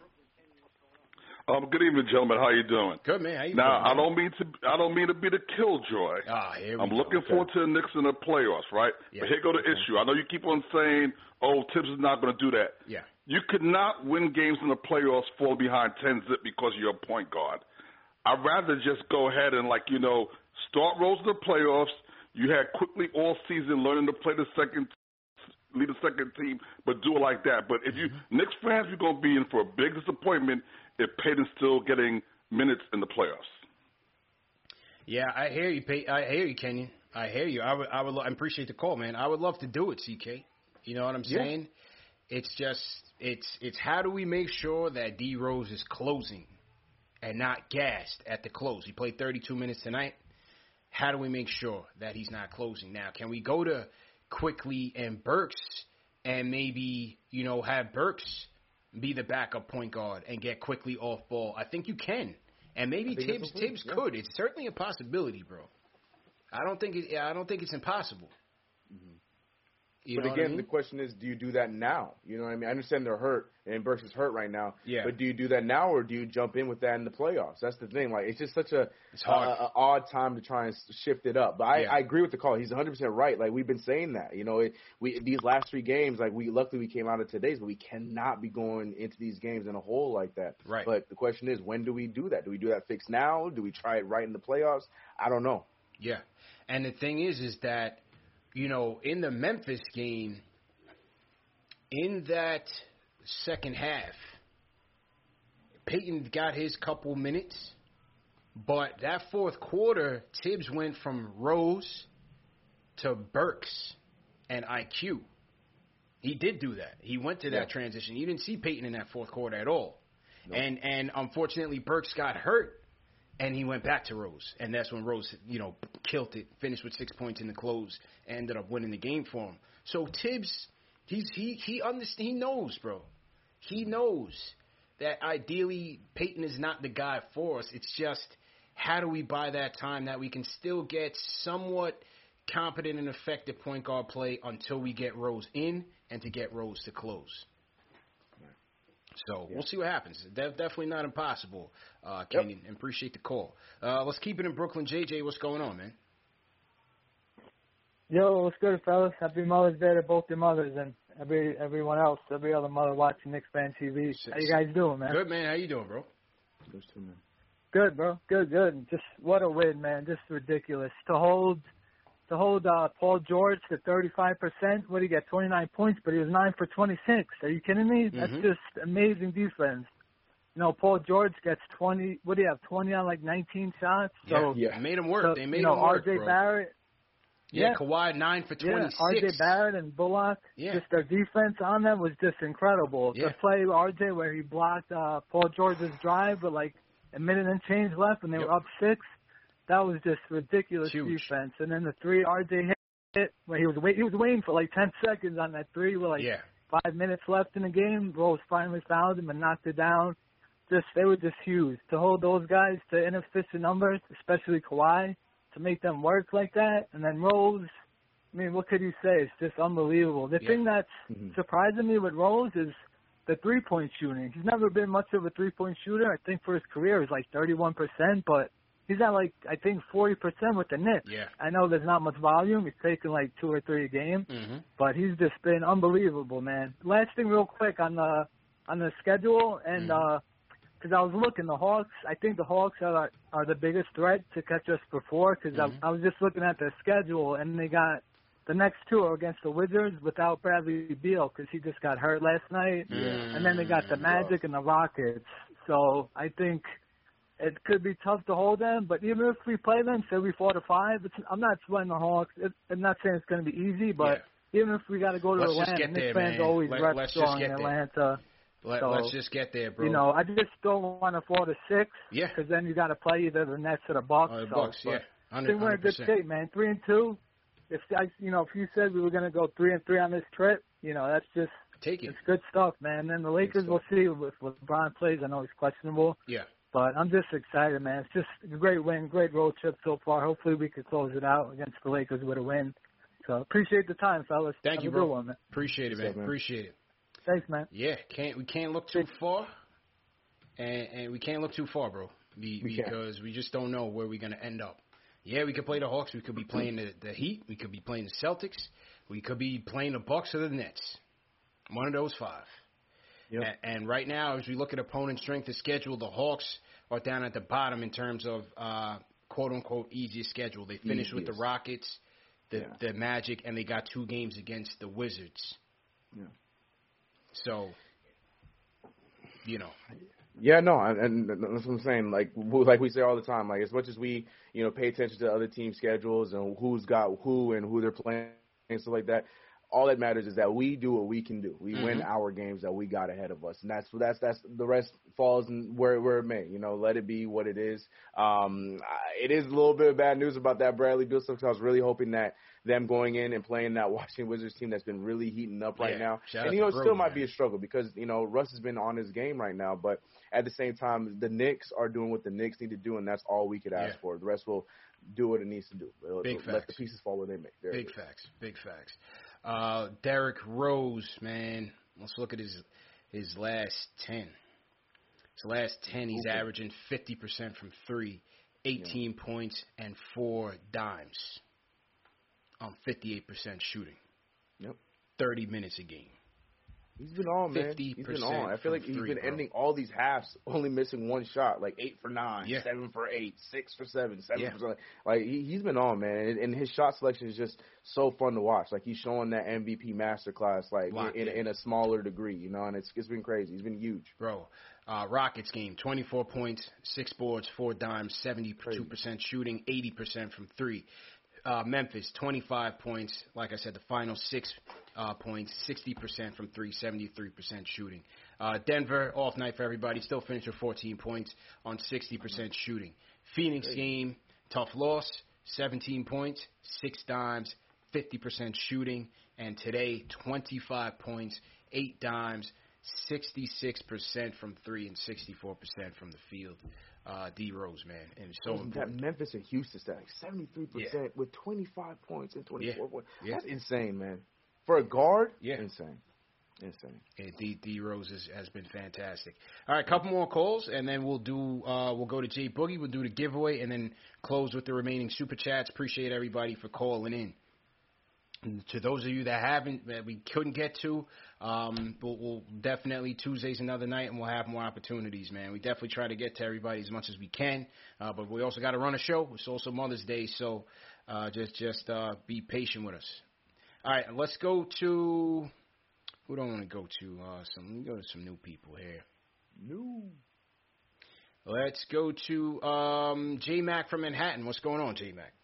Um, good evening, gentlemen. How you doing? Good, man. How you now, doing, man? I don't mean to. I don't mean to be the killjoy. Ah, here we I'm go. looking Okay. forward to the Knicks in the playoffs, right? Yeah. But here go the Okay. issue. I know you keep on saying, "Oh, Tibbs is not going to do that." Yeah. You could not win games in the playoffs, fall behind ten zip because you're a point guard. I'd rather just go ahead and, like, you know, start Rose in the playoffs. You had quickly all season learning to play the second, lead the second team, but do it like that. But if you Knicks fans, you're going to be in for a big disappointment if Payton's still getting minutes in the playoffs. Yeah, I hear you, Pey- I hear you, Kenyon. I hear you. I would, I would, lo- I appreciate the call, man. I would love to do it, C K. You know what I'm Yeah. saying? It's just, it's, it's how do we make sure that D Rose is closing and not gassed at the close? He played thirty-two minutes tonight. How do we make sure that he's not closing? Now, can we go to Quickly and Burks and maybe, you know, have Burks be the backup point guard and get Quickly off ball? I think you can. And maybe I think Tibbs that's okay, Tibbs yeah. could. It's certainly a possibility, bro. I don't think it, I don't think it's impossible. You but know again, what I mean? the question is, do you do that now? You know what I mean? I understand they're hurt, and Burks is hurt right now. Yeah. But do you do that now, or do you jump in with that in the playoffs? That's the thing. Like, it's just such a, It's hard. a, a odd time to try and s- shift it up. But I, Yeah. I agree with the call. He's one hundred percent right. Like, we've been saying that. You know, it, we these last three games, like, we luckily we came out of today's, but we cannot be going into these games in a hole like that. Right. But the question is, when do we do that? Do we do that fix now? Do we try it right in the playoffs? I don't know. Yeah. And the thing is, is that, you know, in the Memphis game, in that second half, Peyton got his couple minutes, but that fourth quarter, Tibbs went from Rose to Burks and I Q. He did do that. He went to that Yeah. transition. You didn't see Peyton in that fourth quarter at all. Nope. And and unfortunately, Burks got hurt, and he went back to Rose. And that's when Rose, you know, killed it, finished with six points in the close, and ended up winning the game for him. So Tibbs, he's he he understand, he knows, bro. He knows that ideally Peyton is not the guy for us. It's just how do we buy that time that we can still get somewhat competent and effective point guard play until we get Rose in and to get Rose to close. So we'll see what happens. De- definitely not impossible, uh, Kenyon. And appreciate the call. Uh, let's keep it in Brooklyn. J J, what's going on, man? Yo, what's good, fellas? Happy Mother's Day to both your mothers and every everyone else, every other mother watching Knicks Fan T V. How you guys doing, man? Good, man. How you doing, bro? Good, bro. Good, good. Just what a win, man. Just ridiculous. To hold to hold uh, Paul George to thirty-five percent, what did he get? twenty-nine points, but he was nine for twenty-six. Are you kidding me? That's Mhm. just amazing defense. You know, Paul George gets twenty, what do you have, twenty on like nineteen shots? So, yeah, yeah. Made him work. so, they made you know, him work, R J bro. Barrett. Yeah, Yeah. Kawhi nine for twenty-six. Yeah, R J Barrett and Bullock, Yeah. just their defense on them was just incredible. Yeah. The play with R J where he blocked uh, Paul George's drive with like a minute and change left and they Yep. were up six, that was just ridiculous Huge. defense. And then the three R J hit, hit where he was wait, he was waiting for like ten seconds on that three with like Yeah. five minutes left in the game. Rose finally found him and knocked it down. Just they were just huge. To hold those guys to inefficient numbers, especially Kawhi, to make them work like that, and then Rose. I mean, what could you say? It's just unbelievable. The Yeah. thing that's Mhm. surprising me with Rose is the three-point shooting. He's never been much of a three-point shooter. I think for his career, he's like thirty-one percent, but he's at like, I think, forty percent with the Knicks. Yeah. I know there's not much volume. He's taking like two or three a game, Mm-hmm. but he's just been unbelievable, man. Last thing real quick on the on the schedule, and Mhm. because I was looking, the Hawks, I think the Hawks are are the biggest threat to catch us before, because Mhm. I, I was just looking at their schedule, and they got the next two are against the Wizards without Bradley Beal because he just got hurt last night. Yeah. And then they got the Magic and the Rockets. So I think it could be tough to hold them. But even if we play them, say we four to five, it's, I'm not sweating the Hawks. It, I'm not saying it's going to be easy, but even if we got to go to Let's just Atlanta, get Knicks there, fans man. always Let- rep let's just strong get in there. Atlanta. Let, So, let's just get there, bro. You know, I just don't want to fall to six. Yeah. Because then you got to play either the Nets or the Bucks. Oh, the so, Bucks, but yeah. I one think we're in hundred good percent. shape, man. Three and two. If I, you know, if you said we were going to go three and three on this trip, you know, that's just Take it. it's good stuff, man. And then the Lakers, we'll see if, if LeBron plays. I know he's questionable, Yeah. but I'm just excited, man. It's just a great win, great road trip so far. Hopefully, we could close it out against the Lakers with a win. So appreciate the time, fellas. Thank Have you, a bro. good one, man. Appreciate it, What's man. up, man? Appreciate it. Thanks, man. Yeah, can't we can't look too far, and and we can't look too far, bro, be, We can't. because we just don't know where we're gonna end up. Yeah, we could play the Hawks. We could be playing the, the Heat. We could be playing the Celtics. We could be playing the Bucks or the Nets. One of those five. Yep. A- And right now, as we look at opponent strength of schedule, the Hawks are down at the bottom in terms of uh, quote unquote easiest schedule. They finished with the Easiest. Rockets, the Yeah. the Magic, and they got two games against the Wizards. Yeah. So, you know, Yeah, no, and, and that's what I'm saying. Like, w- like we say all the time. Like, as much as we, you know, pay attention to other team schedules and who's got who and who they're playing and stuff like that, all that matters is that we do what we can do. We win Mhm. our games that we got ahead of us, and that's that's that's the rest falls in where where it may. You know, let it be what it is. Um, I- it is a little bit of bad news about that Bradley Beal stuff. 'Cause I was really hoping that them going in and playing that Washington Wizards team that's been really heating up right Yeah. now, Shout out and you know, to it still Brody, might man. be a struggle because you know Russ has been on his game right now, but at the same time, the Knicks are doing what the Knicks need to do, and that's all we could ask Yeah. for. The rest will do what it needs to do. It'll- Big it'll let the facts. pieces fall where they may. Very Big good. facts. Big facts. Uh, Derrick Rose, man. Let's look at his his last ten. His last ten, he's Okay. averaging fifty percent from three, eighteen points, and four dimes on fifty-eight percent shooting. Yep. thirty minutes a game. He's been on, man. fifty He's been on. I feel from like he's three, been bro. ending all these halves only missing one shot, like eight for nine, Yeah. seven for eight, six for seven, seven Yeah. for seven. Like he, he's been on, man, and, and his shot selection is just so fun to watch. Like he's showing that M V P masterclass, like Locked in, in, in. in a smaller degree, you know, and it's it's been crazy. He's been huge. Bro, uh, Rockets game, twenty-four points, six boards, four dimes, seventy-two percent shooting, eighty percent from three. Uh, Memphis, twenty-five points. Like I said, the final six uh, points, sixty percent from three, seventy-three percent shooting. Uh, Denver, off night for everybody, still finished with fourteen points on sixty percent shooting. Phoenix game, tough loss, seventeen points, six dimes, fifty percent shooting. And today, twenty-five points, eight dimes, sixty-six percent from three and sixty-four percent from the field. Uh, D Rose, man, and it's so that important. Memphis and Houston stat, like seventy-three percent Yeah. with twenty-five points and twenty-four Yeah. points. Yeah. That's insane, man. For a guard, yeah, insane, insane. Yeah, D, D Rose is, has been fantastic. All right, a couple more calls, and then we'll do. Uh, we'll go to Jay Boogie. We'll do the giveaway, and then close with the remaining super chats. Appreciate everybody for calling in. And to those of you that haven't, that we couldn't get to, um, we'll, we'll definitely Tuesday's another night, and we'll have more opportunities, man. We definitely try to get to everybody as much as we can, uh, but we also got to run a show. It's also Mother's Day, so uh, just just uh, be patient with us. All right, let's go to who do I want to go to? Uh, some let me go to some new people here. New. Let's go to um, J Mac from Manhattan. What's going on, J Mac?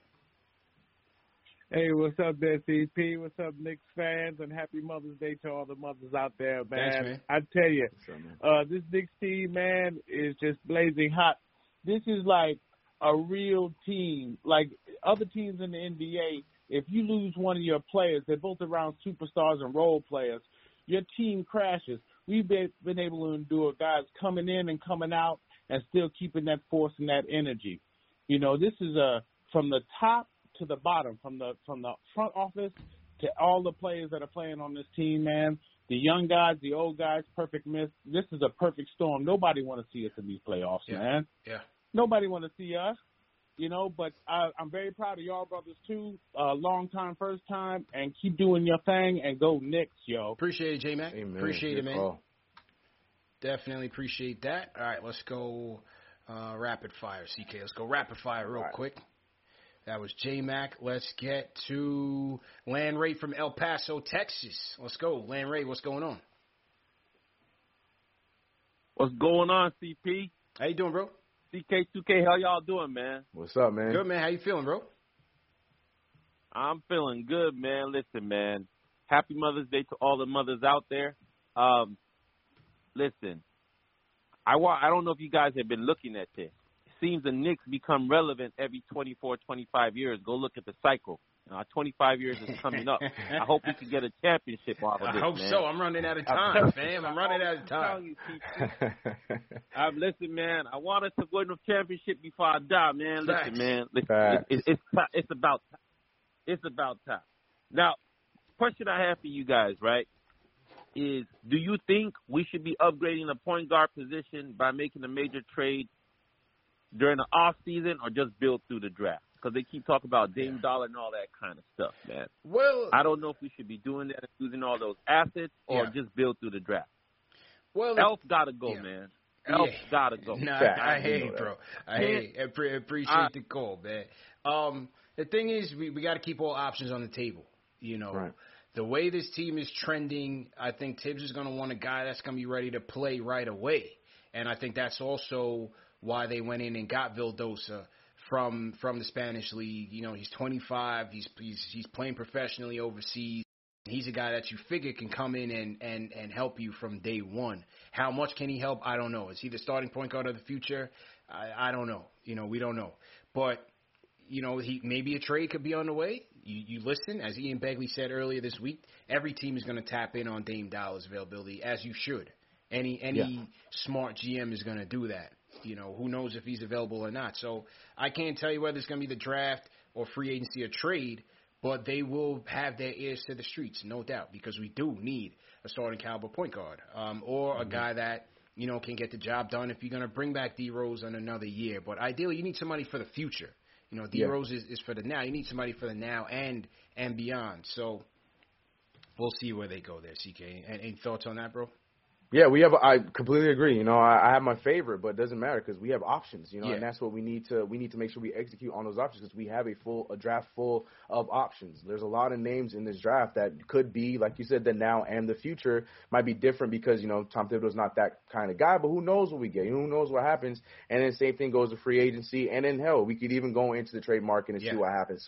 Hey, what's up there, C P? What's up, Knicks fans? And happy Mother's Day to all the mothers out there, man. Thanks, man. I tell you, up, man? uh, this Knicks team, man, is just blazing hot. This is like a real team. Like other teams in the N B A, if you lose one of your players, they're both around superstars and role players, your team crashes. We've been, been able to endure guys coming in and coming out and still keeping that force and that energy. You know, this is a from the top to the bottom, from the from the front office to all the players that are playing on this team, man. The young guys, the old guys, perfect mix. This is a perfect storm. Nobody want to see us in these playoffs, Yeah. man. Yeah. Nobody want to see us, you know. But I, I'm very proud of y'all brothers too. Uh, long time, first time, and keep doing your thing and go Knicks, yo. Appreciate it, J Mac. Amen. Appreciate it, Good man. call. Definitely appreciate that. All right, let's go uh, rapid fire, C K. Let's go rapid fire real quick. That was J Mac. Let's get to Land Ray from El Paso, Texas. Let's go. Land Ray, what's going on? What's going on, C P? How you doing, bro? C K two K, how y'all doing, man? What's up, man? Good, man. How you feeling, bro? I'm feeling good, man. Listen, man. Happy Mother's Day to all the mothers out there. Um, listen, I wa- I don't know if you guys have been looking at this. It seems the Knicks become relevant every twenty-four, twenty-five years. Go look at the cycle. You know, twenty-five years is coming up. I hope we can get a championship off of I this, hope man. so. I'm running out of time, fam. I'm running out of I'm telling time. you, T P. Um, listen, man. I want us to win the championship before I die, man. Listen, Facts. man. Listen, Facts. it's, it's it's it's about time. It's about time. Now, question I have for you guys, right, is do you think we should be upgrading the point guard position by making a major trade during the off season, or just build through the draft? Because they keep talking about Dame Dollar and all that kind of stuff, man. Well, I don't know if we should be doing that and using all those assets, or Yeah. just build through the draft. Well, Elf gotta go, yeah. man. Elf Yeah. gotta go. Nah, Fact. I, I I hear know you, that. bro. I Can't- hear you. I pre- appreciate I- the call, man. Um, the thing is, we, we got to keep all options on the table. You know, Right. the way this team is trending, I think Tibbs is going to want a guy that's going to be ready to play right away. And I think that's also why they went in and got Vildosa from from the Spanish league. You know, he's twenty-five. He's he's he's playing professionally overseas. He's a guy that you figure can come in and, and, and help you from day one. How much can he help? I don't know. Is he the starting point guard of the future? I, I don't know. You know, we don't know. But, you know, he maybe a trade could be on the way. You, you listen, as Ian Begley said earlier this week, every team is going to tap in on Dame Dollar's availability, as you should. Any any Yeah. smart G M is going to do that. You know, who knows if he's available or not. So I can't tell you whether it's going to be the draft or free agency or trade, but they will have their ears to the streets, no doubt, because we do need a starting caliber point guard um, or a guy that, you know, can get the job done if you're going to bring back D Rose in another year. But ideally, you need somebody for the future. You know, D Yeah. Rose is, is for the now. You need somebody for the now and and beyond. So we'll see where they go there, C K. Any, any thoughts on that, bro? Yeah, we have. I completely agree. You know, I, I have my favorite, but it doesn't matter because we have options. You know, Yeah. and that's what we need to. We need to make sure we execute on those options because we have a full a draft full of options. There's a lot of names in this draft that could be, like you said, the now and the future. Might be different because you know Tom Thibodeau's not that kind of guy, but who knows what we get? Who knows what happens? And then same thing goes to free agency, and then hell, we could even go into the trade market and Yeah. see what happens. So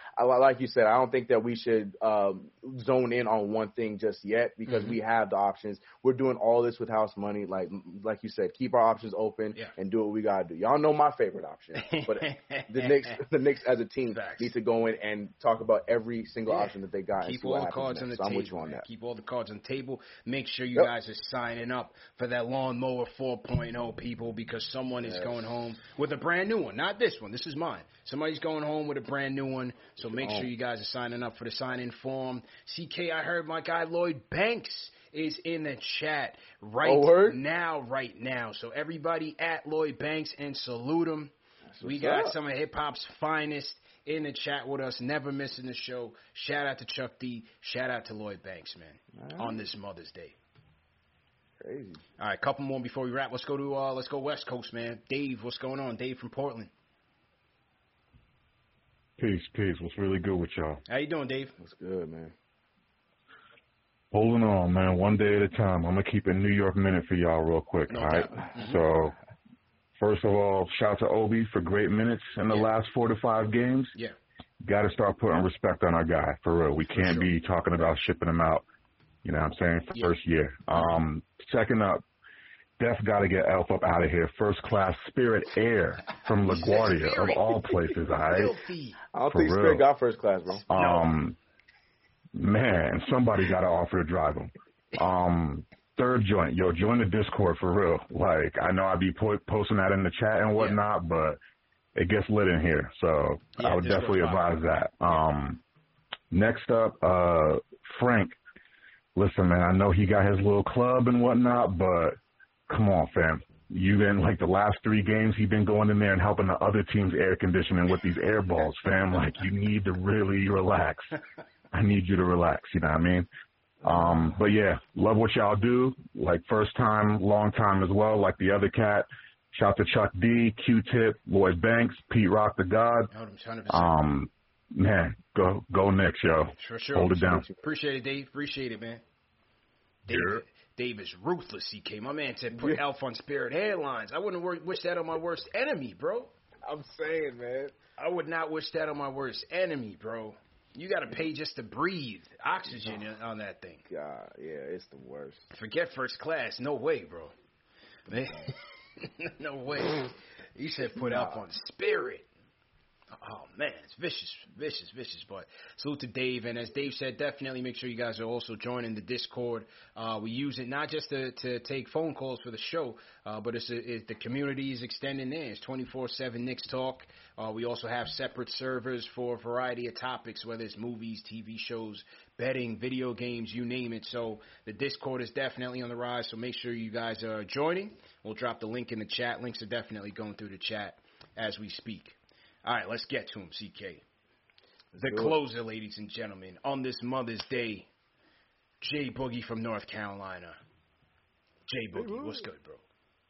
I, like you said, I don't think that we should um, zone in on one thing just yet because mm-hmm. we have the options. We're doing all this with house money. Like like you said, keep our options open yeah. and do what we got to do. Y'all know my favorite option. But the Knicks, the Knicks as a team Facts. need to go in and talk about every single yeah. option that they got. Keep and see all the cards on the so table. I'm with you on that. Keep all the cards on the table. Make sure you yep. guys are signing up for that lawnmower four point oh, people, because someone yes. is going home with a brand new one. Not this one. This is mine. Somebody's going home with a brand new one. So make oh. sure you guys are signing up for the sign-in form. C K, I heard my guy Lloyd Banks is in the chat right oh, now, right now. So everybody at Lloyd Banks and salute him. That's we got up. some of hip-hop's finest in the chat with us, never missing the show. Shout out to Chuck D. Shout out to Lloyd Banks, man, right. on this Mother's Day. Crazy. All right, couple more before we wrap. Let's go to uh, let's go West Coast, man. Dave, what's going on? Dave from Portland. Peace, peace. What's really good with y'all? How you doing, Dave? What's good, man? Holding on, man. One day at a time. I'm gonna keep a New York minute for y'all real quick. No all right. Mm-hmm. So, first of all, shout out to Obi for great minutes in the yeah. last four to five games. Yeah. Got to start putting respect on our guy for real. We for can't sure. be talking about shipping him out. You know what I'm saying? For yeah. first year. Um, second up, Def got to get Elf up out of here. First class Spirit Air from LaGuardia of all places. All right. I don't for think real. Spirit got first class, bro. Um, man, somebody got to offer to drive him. Um, third joint, yo, join the Discord for real. Like, I know I'd be po- posting that in the chat and whatnot, yeah. but it gets lit in here, so yeah, I would definitely advise that. Um, next up, uh, Frank. Listen, man, I know he got his little club and whatnot, but come on, fam. You've been, like, the last three games, he's been going in there and helping the other team's air conditioning with these air balls, fam. Like, you need to really relax. I need you to relax, you know what I mean? Um, but, yeah, love what y'all do. Like, first time, long time as well, like the other cat. Shout out to Chuck D, Q-Tip, Lloyd Banks, Pete Rock the God. Um, man, go go Knicks, yo. Sure, sure. Hold it down. Appreciate it, Dave. Appreciate it, man. Dave, yeah. Dave is ruthless, C K. My man said put yeah. Elf on Spirit Airlines. I wouldn't wish that on my worst enemy, bro. I'm saying, man. I would not wish that on my worst enemy, bro. You got to pay just to breathe oxygen on that thing. God, yeah, it's the worst. Forget first class. No way, bro. No way. You said put nah. Elf on Spirit. Oh, man, it's vicious, vicious, vicious. But salute to Dave. And as Dave said, definitely make sure you guys are also joining the Discord. Uh, we use it not just to, to take phone calls for the show, uh, but it's, a, it's the community is extending there. It's twenty-four seven Knicks Talk. Uh, we also have separate servers for a variety of topics, whether it's movies, T V shows, betting, video games, you name it. So the Discord is definitely on the rise, so make sure you guys are joining. We'll drop the link in the chat. Links are definitely going through the chat as we speak. All right, let's get to him, C K. The closer, ladies and gentlemen, on this Mother's Day, Jay Boogie from North Carolina. Jay Boogie, what's good, bro?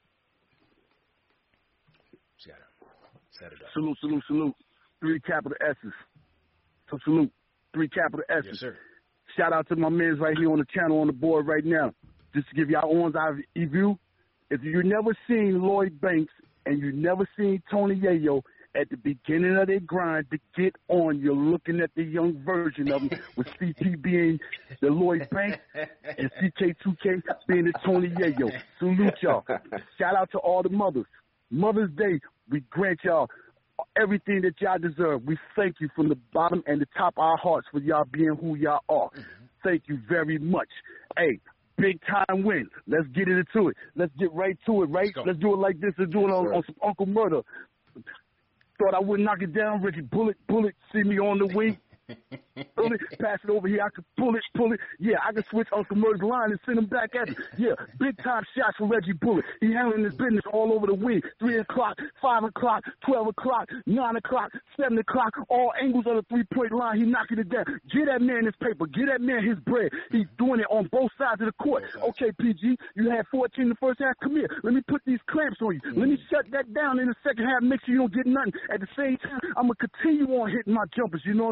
Just gotta set it up. Salute, salute, salute. Three capital S's. So salute. Three capital S's. Yes, sir. Shout out to my mans right here on the channel on the board right now. Just to give y'all one's eye view. If you never seen Lloyd Banks and you never seen Tony Yayo, at the beginning of their grind to get on, you're looking at the young version of them with C T being the Lloyd Banks and C K two K being the Tony Yayo. Salute y'all. Shout out to all the mothers. Mother's Day, we grant y'all everything that y'all deserve. We thank you from the bottom and the top of our hearts for y'all being who y'all are. Mm-hmm. Thank you very much. Hey, big time win. Let's get into it. Let's get right to it, right? Let's, Let's do it like this. Let's do it on, on some Uncle Murder. Thought I would knock it down, Reggie. Bullet, bullet, see me on the wing. Bullet, pass it over here. I could pull it, pull it. Yeah, I could switch Uncle Murder's line and send him back at me. Yeah, big time shots for Reggie Bullet. He handling his business all over the wing. Three o'clock, five o'clock, twelve o'clock, nine o'clock, seven o'clock. All angles of the three-point line. He knocking it down. Get that man his paper. Get that man his bread. He's doing it on both sides of the court. Okay, P G, you had fourteen in the first half. Come here. Let me put these clamps on you. Let me shut that down in the second half. Make sure you don't get nothing. At the same time, I'm gonna continue on hitting my jumpers. You know what I'm saying?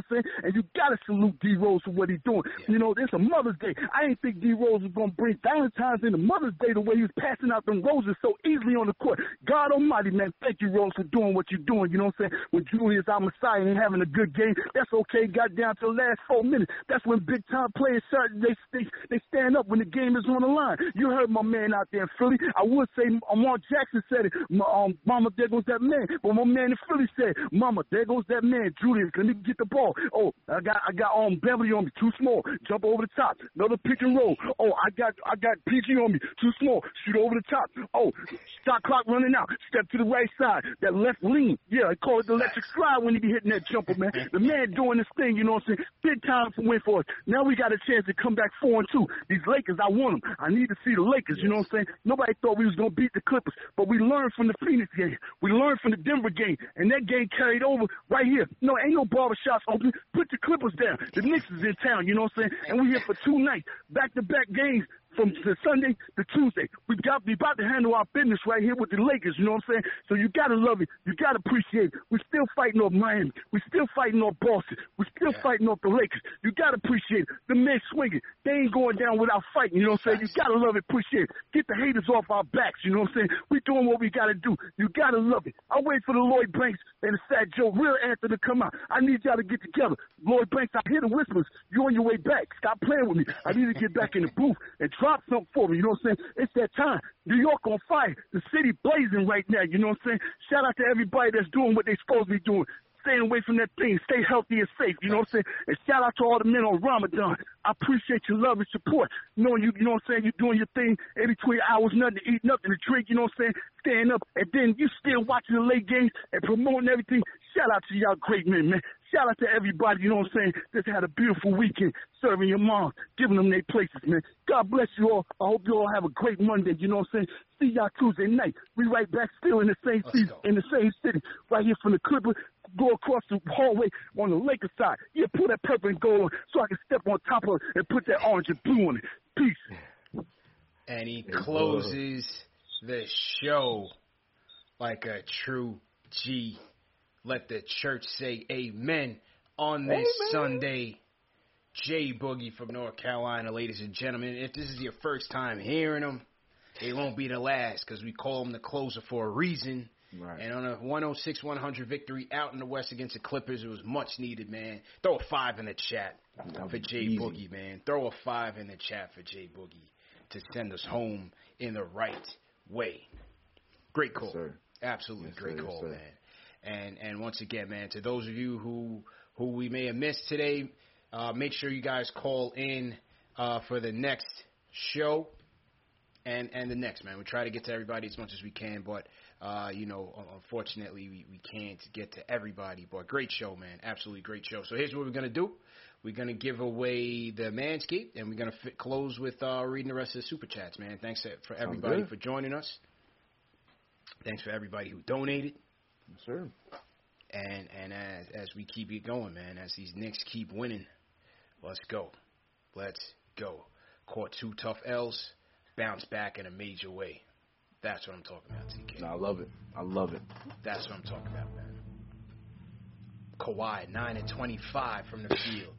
And you got to salute D Rose for what he's doing. Yeah. You know, it's a Mother's Day. I didn't think D Rose was going to bring Valentine's into Mother's Day the way he was passing out them roses so easily on the court. God almighty, man, thank you, Rose, for doing what you're doing. You know what I'm saying? When Julius, our Messiah, ain't having a good game, that's okay. Got down to the last four minutes. That's when big-time players start, they, they, they stand up when the game is on the line. You heard my man out there in Philly. I would say Mark Jackson said it. Um, Mama, there goes that man. But my man in Philly said, Mama, there goes that man. Julius, let me get the ball. Oh, I got I got um Beverly on me, too small. Jump over the top. Another pick and roll. Oh, I got I got P G on me, too small. Shoot over the top. Oh, shot clock running out. Step to the right side. That left lean. Yeah, I call it the electric slide when he be hitting that jumper, man. The man doing this thing, you know what I'm saying? Big time for win for us. Now we got a chance to come back four and two. These Lakers, I want them. I need to see the Lakers, you know what I'm saying? Nobody thought we was gonna beat the Clippers, but we learned from the Phoenix game. We learned from the Denver game, and that game carried over right here. No, ain't no barbershops open. Put the Clippers down. The Knicks is in town, you know what I'm saying? And we here for two nights, back-to-back games. From the Sunday to Tuesday, we got we about to handle our business right here with the Lakers. You know what I'm saying? So you gotta love it. You gotta appreciate it. We're still fighting off Miami. We're still fighting off Boston. We're still yeah. fighting off the Lakers. You gotta appreciate it. The men swinging. They ain't going down without fighting. You know what I'm saying? You gotta love it. Appreciate it. Get the haters off our backs. You know what I'm saying? We doing what we gotta do. You gotta love it. I wait for the Lloyd Banks and the Fat Joe real answer to come out. I need y'all to get together. Lloyd Banks, I hear the whispers. You on your way back. Stop playing with me. I need to get back in the booth and drop something for me. You know what I'm saying? It's that time. New York on fire. The city blazing right now. You know what I'm saying? Shout out to everybody that's doing what they supposed to be doing. Staying away from that thing. Stay healthy and safe. You know what I'm saying? And shout out to all the men on Ramadan. I appreciate your love and support. Knowing you, you know what I'm saying? You're doing your thing in between hours, nothing to eat, nothing to drink. You know what I'm saying? Staying up. And then you still watching the late games and promoting everything. Shout out to y'all great men, man. Shout out to everybody, you know what I'm saying, that's had a beautiful weekend serving your mom, giving them their places, man. God bless you all. I hope you all have a great Monday, you know what I'm saying? See y'all Tuesday night. We right back still in the same season, in the same city, right here from the Clippers. Go across the hallway on the Lakers side. Yeah, pull that purple and gold on so I can step on top of it and put that orange and blue on it. Peace. And he closes the show like a true G. Let the church say amen on this amen. Sunday. Jay Boogie from North Carolina, ladies and gentlemen. If this is your first time hearing him, it won't be the last because we call him the closer for a reason. Right. And on a one oh six one hundred victory out in the West against the Clippers, it was much needed, man. Throw a five in the chat for Jay easy. Boogie, man. Throw a five in the chat for Jay Boogie to send us home in the right way. Great call. Yes, Absolutely yes, great sir, call, yes, man. And and once again, man, to those of you who who we may have missed today, uh, make sure you guys call in uh, for the next show and and the next, man. We try to get to everybody as much as we can, but uh, you know, unfortunately, we, we can't get to everybody. But great show, man, absolutely great show. So here's what we're gonna do: we're gonna give away the Manscaped, and we're gonna fit, close with uh, reading the rest of the super chats, man. Thanks for everybody for joining us. Thanks for everybody who donated. Sure. And and as as we keep it going, man, as these Knicks keep winning, let's go. Let's go. Caught two tough L's, bounce back in a major way. That's what I'm talking about, T K. No, I love it. I love it. That's what I'm talking about, man. Kawhi, nine and twenty-five from the field.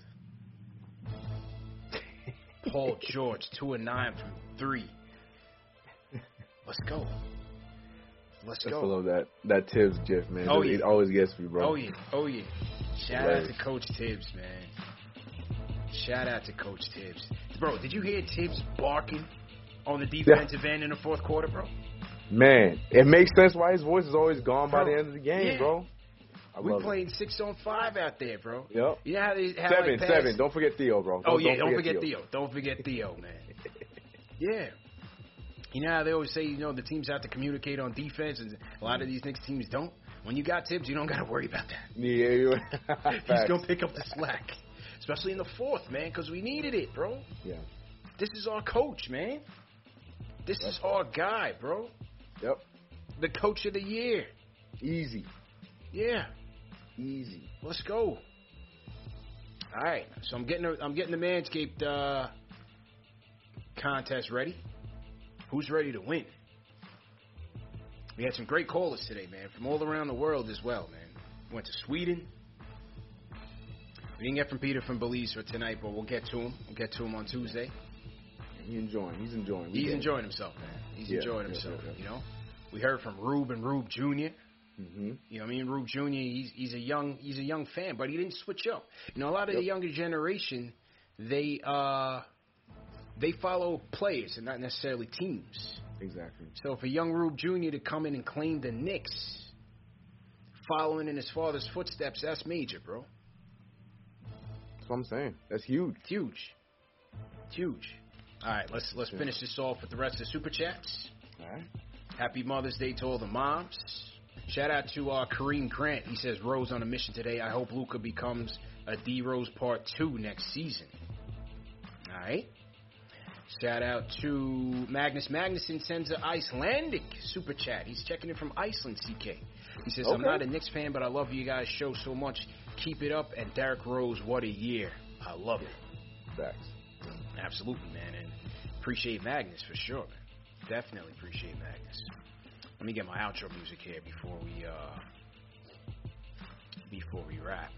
Paul George, two and nine from three. Let's go. Let's go. I love that that Tibbs gif, man. Oh, it, yeah. it always gets me, bro. Oh yeah, oh yeah. Shout Hilarious. out to Coach Tibbs, man. Shout out to Coach Tibbs, bro. Did you hear Tibbs barking on the defensive yeah. end in the fourth quarter, bro? Man, it makes sense why his voice is always gone bro. by the end of the game, yeah. bro. I we playing six on five out there, bro. Yep. You know how they how seven, like seven. Don't forget Theo, bro. Oh don't, yeah, don't don't forget, forget Theo. Theo. Don't forget Theo, man. Yeah. You know how they always say, you know, the teams have to communicate on defense, and a lot of these Knicks teams don't? When you got Tibbs, you don't got to worry about that. Yeah, you He's going to pick up the slack, especially in the fourth, man, because we needed it, bro. Yeah. This is our coach, man. This That's is our guy, bro. Yep. The coach of the year. Easy. Yeah. Easy. Let's go. All right, so I'm getting a, I'm getting the Manscaped uh, contest ready. Who's ready to win? We had some great callers today, man, from all around the world as well, man. Went to Sweden. We didn't get from Peter from Belize for tonight, but we'll get to him. We'll get to him on Tuesday. He's enjoying. He's enjoying. We He's get enjoying himself, man. He's Yeah, enjoying yeah, himself. yeah, yeah. You know, we heard from Rube and Rube Junior Mm-hmm. You know, what I mean, Rube Junior He's he's a young he's a young fan, but he didn't switch up. You know, a lot of Yep. the younger generation, they uh they follow players and not necessarily teams. Exactly. So for young Rube Junior to come in and claim the Knicks, following in his father's footsteps, that's major, bro. That's what I'm saying. That's huge. It's huge. It's huge. All right, let's let's finish this off with the rest of the super chats. All right. Happy Mother's Day to all the moms. Shout out to uh, Kareem Grant. He says Rose on a mission today. I hope Luka becomes a D Rose Part Two next season. All right. Shout out to Magnus Magnuson sends an Icelandic super chat. He's checking in from Iceland, C K. He says, I'm Okay. not a Knicks fan, but I love you guys' show so much. Keep it up. And Derrick Rose, what a year. I love it. Facts. Absolutely, man. And appreciate Magnus for sure, man. Definitely appreciate Magnus. Let me get my outro music here before we uh before we wrap.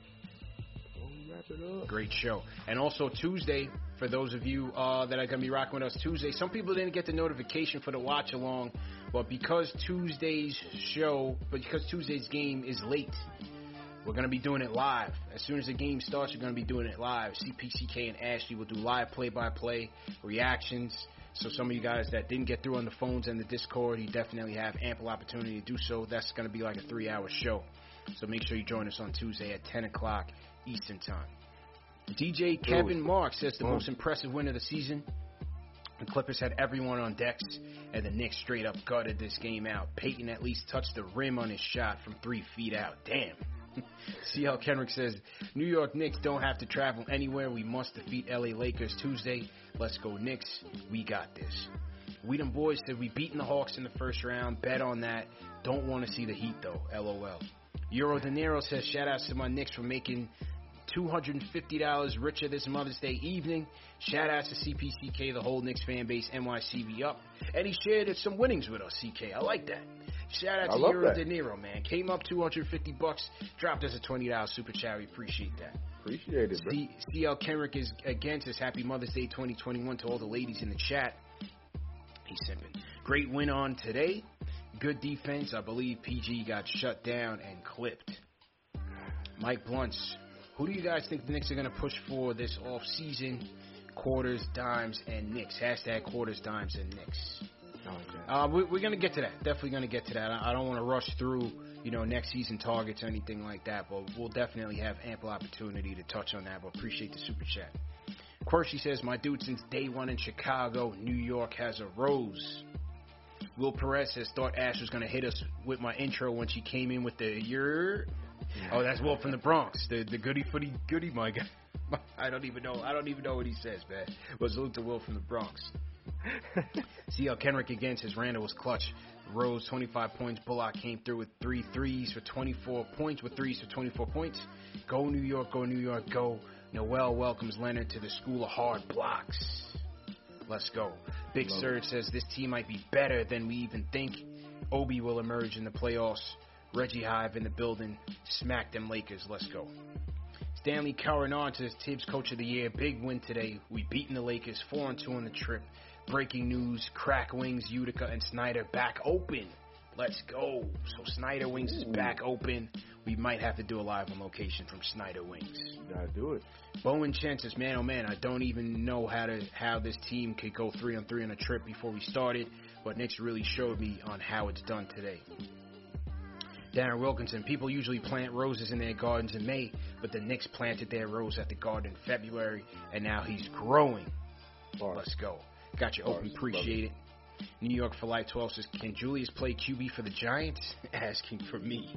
Wrap it up. Great show. And also Tuesday, for those of you uh, that are going to be rocking with us Tuesday, some people didn't get the notification for the watch along, but because Tuesday's show, but because Tuesday's game is late, we're going to be doing it live. As soon as the game starts, we're going to be doing it live. C P C K and Ashley will do live play-by-play reactions. So some of you guys that didn't get through on the phones and the Discord, you definitely have ample opportunity to do so. That's going to be like a three-hour show. So make sure you join us on Tuesday at ten o'clock Eastern Time. D J Kevin Marks says the most impressive win of the season. The Clippers had everyone on decks, and the Knicks straight up gutted this game out. Peyton at least touched the rim on his shot from three feet out. Damn. C L Kenrick says, New York Knicks don't have to travel anywhere. We must defeat L A Lakers Tuesday. Let's go Knicks. We got this. We them boys said we beaten the Hawks in the first round. Bet on that. Don't want to see the Heat though. LOL. Euro De Niro says, shout out to my Knicks for making two hundred fifty dollars richer this Mother's Day evening. Shout out to C P C K, the whole Knicks fan base, N Y C B up. And he shared some winnings with us, C K. I like that. Shout out I to love Euro that. De Niro, man. Came up two hundred fifty bucks, dropped us a twenty dollars super chat. We appreciate that. Appreciate it, bro. C- CL Kenrick is again says Happy Mother's Day twenty twenty-one to all the ladies in the chat. He's simping. Great win on today. Good defense. I believe P G got shut down and clipped. Mike Blunts. Who do you guys think the Knicks are going to push for this offseason? Quarters, dimes, and Knicks. Hashtag quarters, dimes, and Knicks. Uh, we, we're going to get to that. Definitely going to get to that. I, I don't want to rush through, you know, next season targets or anything like that, but we'll definitely have ample opportunity to touch on that. But appreciate the super chat. Quirky says, my dude, since day one in Chicago, New York has a rose. Will Perez says, thought Ash was going to hit us with my intro when she came in with the yer. Oh, that's Will from the Bronx, the the goody footy goody my guy. I don't even know. I don't even know what he says, man. Was salute to Will from the Bronx. C L Kenrick again says Randall was clutch. Rose twenty-five points. Bullock came through with three threes for twenty-four points. With threes for twenty-four points. Go New York, go New York, go. Noel welcomes Leonard to the school of hard blocks. Let's go. Big Love Surge says this team might be better than we even think. Obi will emerge in the playoffs. Reggie Hive in the building. Smack them Lakers. Let's go. Stanley Caranon says Tibbs Coach of the Year. Big win today. We beaten the Lakers four and two on the trip. Breaking news. Crack Wings, Utica, and Snyder back open. Let's go. So Snyder Wings is back open. We might have to do a live on location from Snyder Wings. Gotta do it. Bowen Chen says, man, oh man, I don't even know how to how this team could go three on three on a trip before we started, but Knicks really showed me on how it's done today. Darren Wilkinson, people usually plant roses in their gardens in May, but the Knicks planted their rose at the garden in February, and now he's growing. Bars. Let's go. Got you open, Bars. appreciate it. New York for Life twelve says, can Julius play Q B for the Giants? Asking for me.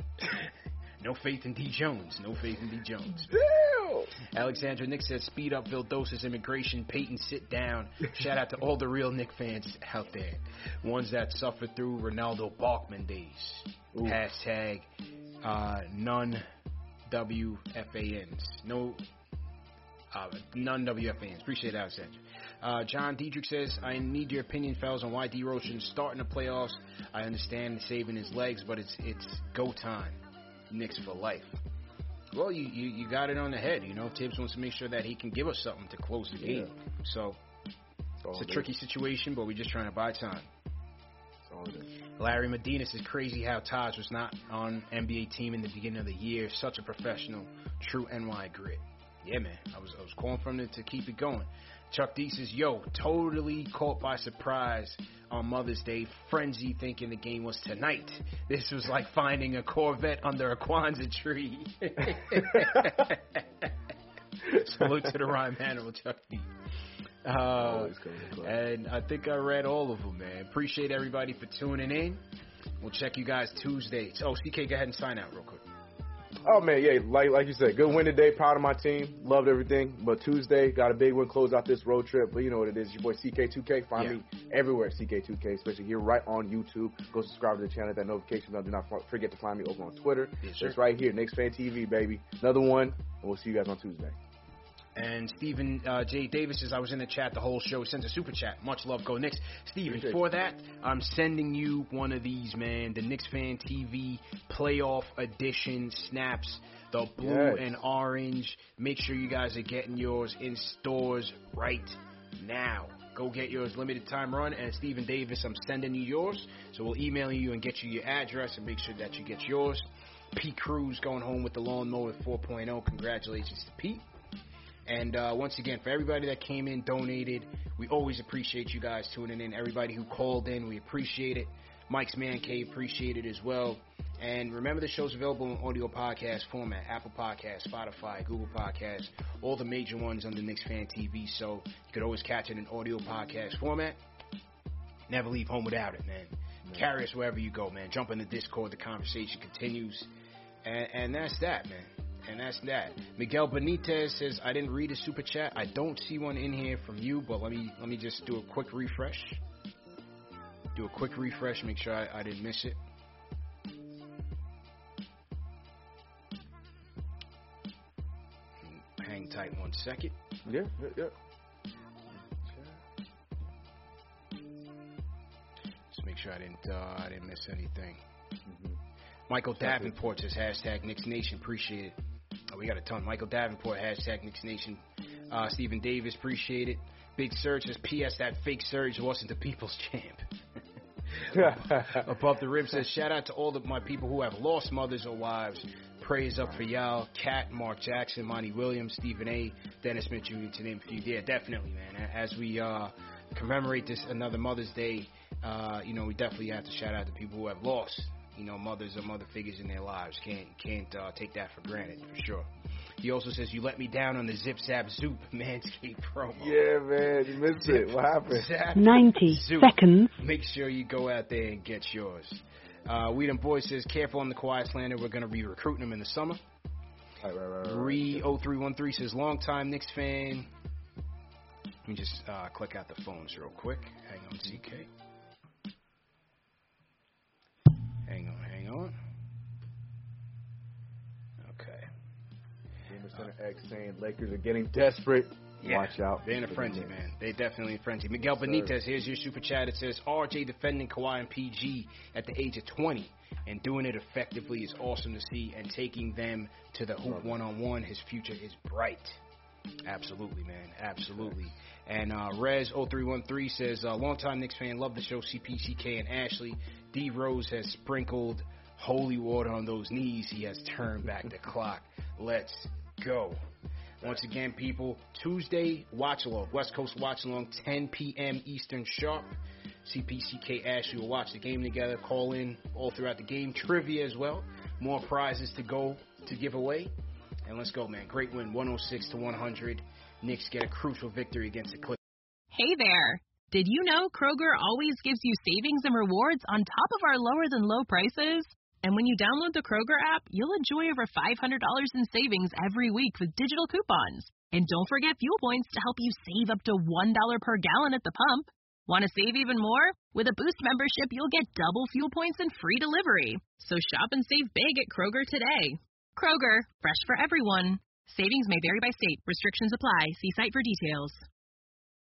No faith in D. Jones. No faith in D. Jones. Alexandra Nick says, speed up Vildosa's immigration. Peyton, sit down. Shout out to all the real Knick fans out there. Ones that suffered through Ronaldo Balkman days. Ooh. Hashtag uh, none W F A Ns. No, uh, none W F A Ns. Appreciate it, Alexandra. Uh, John Diedrich says, I need your opinion, fellas, on why D. Rose shouldn't start in the playoffs. I understand saving his legs, but it's it's go time. Knicks for life. Well, you, you, you got it on the head. You know, Tibbs wants to make sure that he can give us something to close the game. Yeah. So it's a it tricky is. situation, but we're just trying to buy time. That's all it is. Larry Medina says, crazy how Taj was not on N B A team in the beginning of the year. Such a professional, true N Y grit. Yeah, man. I was I was calling for him to keep it going. Chuck D says, yo, totally caught by surprise on Mother's Day. Frenzy thinking the game was tonight. This was like finding a Corvette under a Kwanzaa tree. Salute to the rhyme animal, Chuck D. Uh, and I think I read all of them, man. Appreciate everybody for tuning in. We'll check you guys Tuesday. Oh, C K, go ahead and sign out real quick. Oh, man, yeah, like like you said, good win today. Proud of my team. Loved everything. But Tuesday, got a big one, close out this road trip. But you know what it is. Your boy C K two K. Find Yeah. me everywhere, C K two K, especially here right on YouTube. Go subscribe to the channel, hit that notification bell. Do not forget to find me over on Twitter. Yes, sir. It's right here, Knicks Fan T V, baby. Another one, and we'll see you guys on Tuesday. And Stephen uh, J. Davis says, I was in the chat the whole show. Sends a super chat. Much love, go Knicks. Stephen, Appreciate for it. that, I'm sending you one of these, man. The Knicks Fan T V Playoff Edition snaps. The blue Yes. and orange. Make sure you guys are getting yours in stores right now. Go get yours, limited time run. And Stephen Davis, I'm sending you yours. So we'll email you and get you your address and make sure that you get yours. Pete Cruz going home with the lawnmower four point oh. Congratulations to Pete. And uh, once again, for everybody that came in, donated, we always appreciate you guys tuning in. Everybody who called in, we appreciate it. Mike's Man Cave, appreciate it as well. And remember, the show's available in audio podcast format, Apple Podcasts, Spotify, Google Podcasts, all the major ones under Knicks Fan T V. So you could always catch it in audio podcast format. Never leave home without it, man. man. Carry us wherever you go, man. Jump in the Discord. The conversation continues. And, and that's that, man. And that's that. Miguel Benitez says, I didn't read a super chat. I don't see one in here from you, but let me let me just do a quick refresh. Do a quick refresh, make sure I, I didn't miss it. Hang tight one second. Yeah, yeah, yeah. Just make sure I didn't uh, I didn't miss anything. Mm-hmm. Michael Davenport says, hashtag Knicks Nation, appreciate it. Oh, we got a ton. Michael Davenport, hashtag Knicks Nation. Uh, Stephen Davis, appreciate it. Big Surge says, P S that fake Surge wasn't the people's champ. Above the Rim says, shout out to all of my people who have lost mothers or wives. Praise up for y'all. Kat, Mark Jackson, Monty Williams, Stephen A., Dennis Smith Junior to name a few. Yeah, definitely, man. As we uh, commemorate this another Mother's Day, uh, you know, we definitely have to shout out to people who have lost, you know, mothers or mother figures in their lives. Can't can't uh, take that for granted, for sure. He also says, you let me down on the Zip Zap Zoop Manscaped promo. Yeah, man, you missed Zip, it. What happened? Zap, ninety Zoop. seconds. Make sure you go out there and get yours. Uh, Weedham Boy says, careful on the Kawhi slander. We're going to be recruiting him in the summer. Right, right, right, right. Re oh three one three says, long time Knicks fan. Let me just uh, click out the phones real quick. Hang on, Z K. Hang on, hang on. Okay. Gamer Center X saying Lakers are getting desperate. Yeah, Watch out. they're in a frenzy, man. They definitely in a frenzy. Miguel Benitez, here's your super chat. It says, R J defending Kawhi and P G at the age of twenty and doing it effectively is awesome to see, and taking them to the hoop one-on-one, his future is bright. Absolutely, man. Absolutely. And uh, Rez oh three one three says, uh, longtime Knicks fan, love the show, C P C K and Ashley. D Rose has sprinkled holy water on those knees. He has turned back the clock. Let's go. Once again, people, Tuesday, watch along, West Coast watch along, ten p.m. Eastern sharp. C P C K Ashley will watch the game together, call in all throughout the game, trivia as well, more prizes to go to give away. And let's go, man. Great win, one oh six to one hundred. Knicks get a crucial victory against the Clippers. Hey there! Did you know Kroger always gives you savings and rewards on top of our lower than low prices? And when you download the Kroger app, you'll enjoy over five hundred dollars in savings every week with digital coupons. And don't forget fuel points to help you save up to one dollar per gallon at the pump. Want to save even more? With a Boost membership, you'll get double fuel points and free delivery. So shop and save big at Kroger today. Kroger, fresh for everyone. Savings may vary by state. Restrictions apply. See site for details.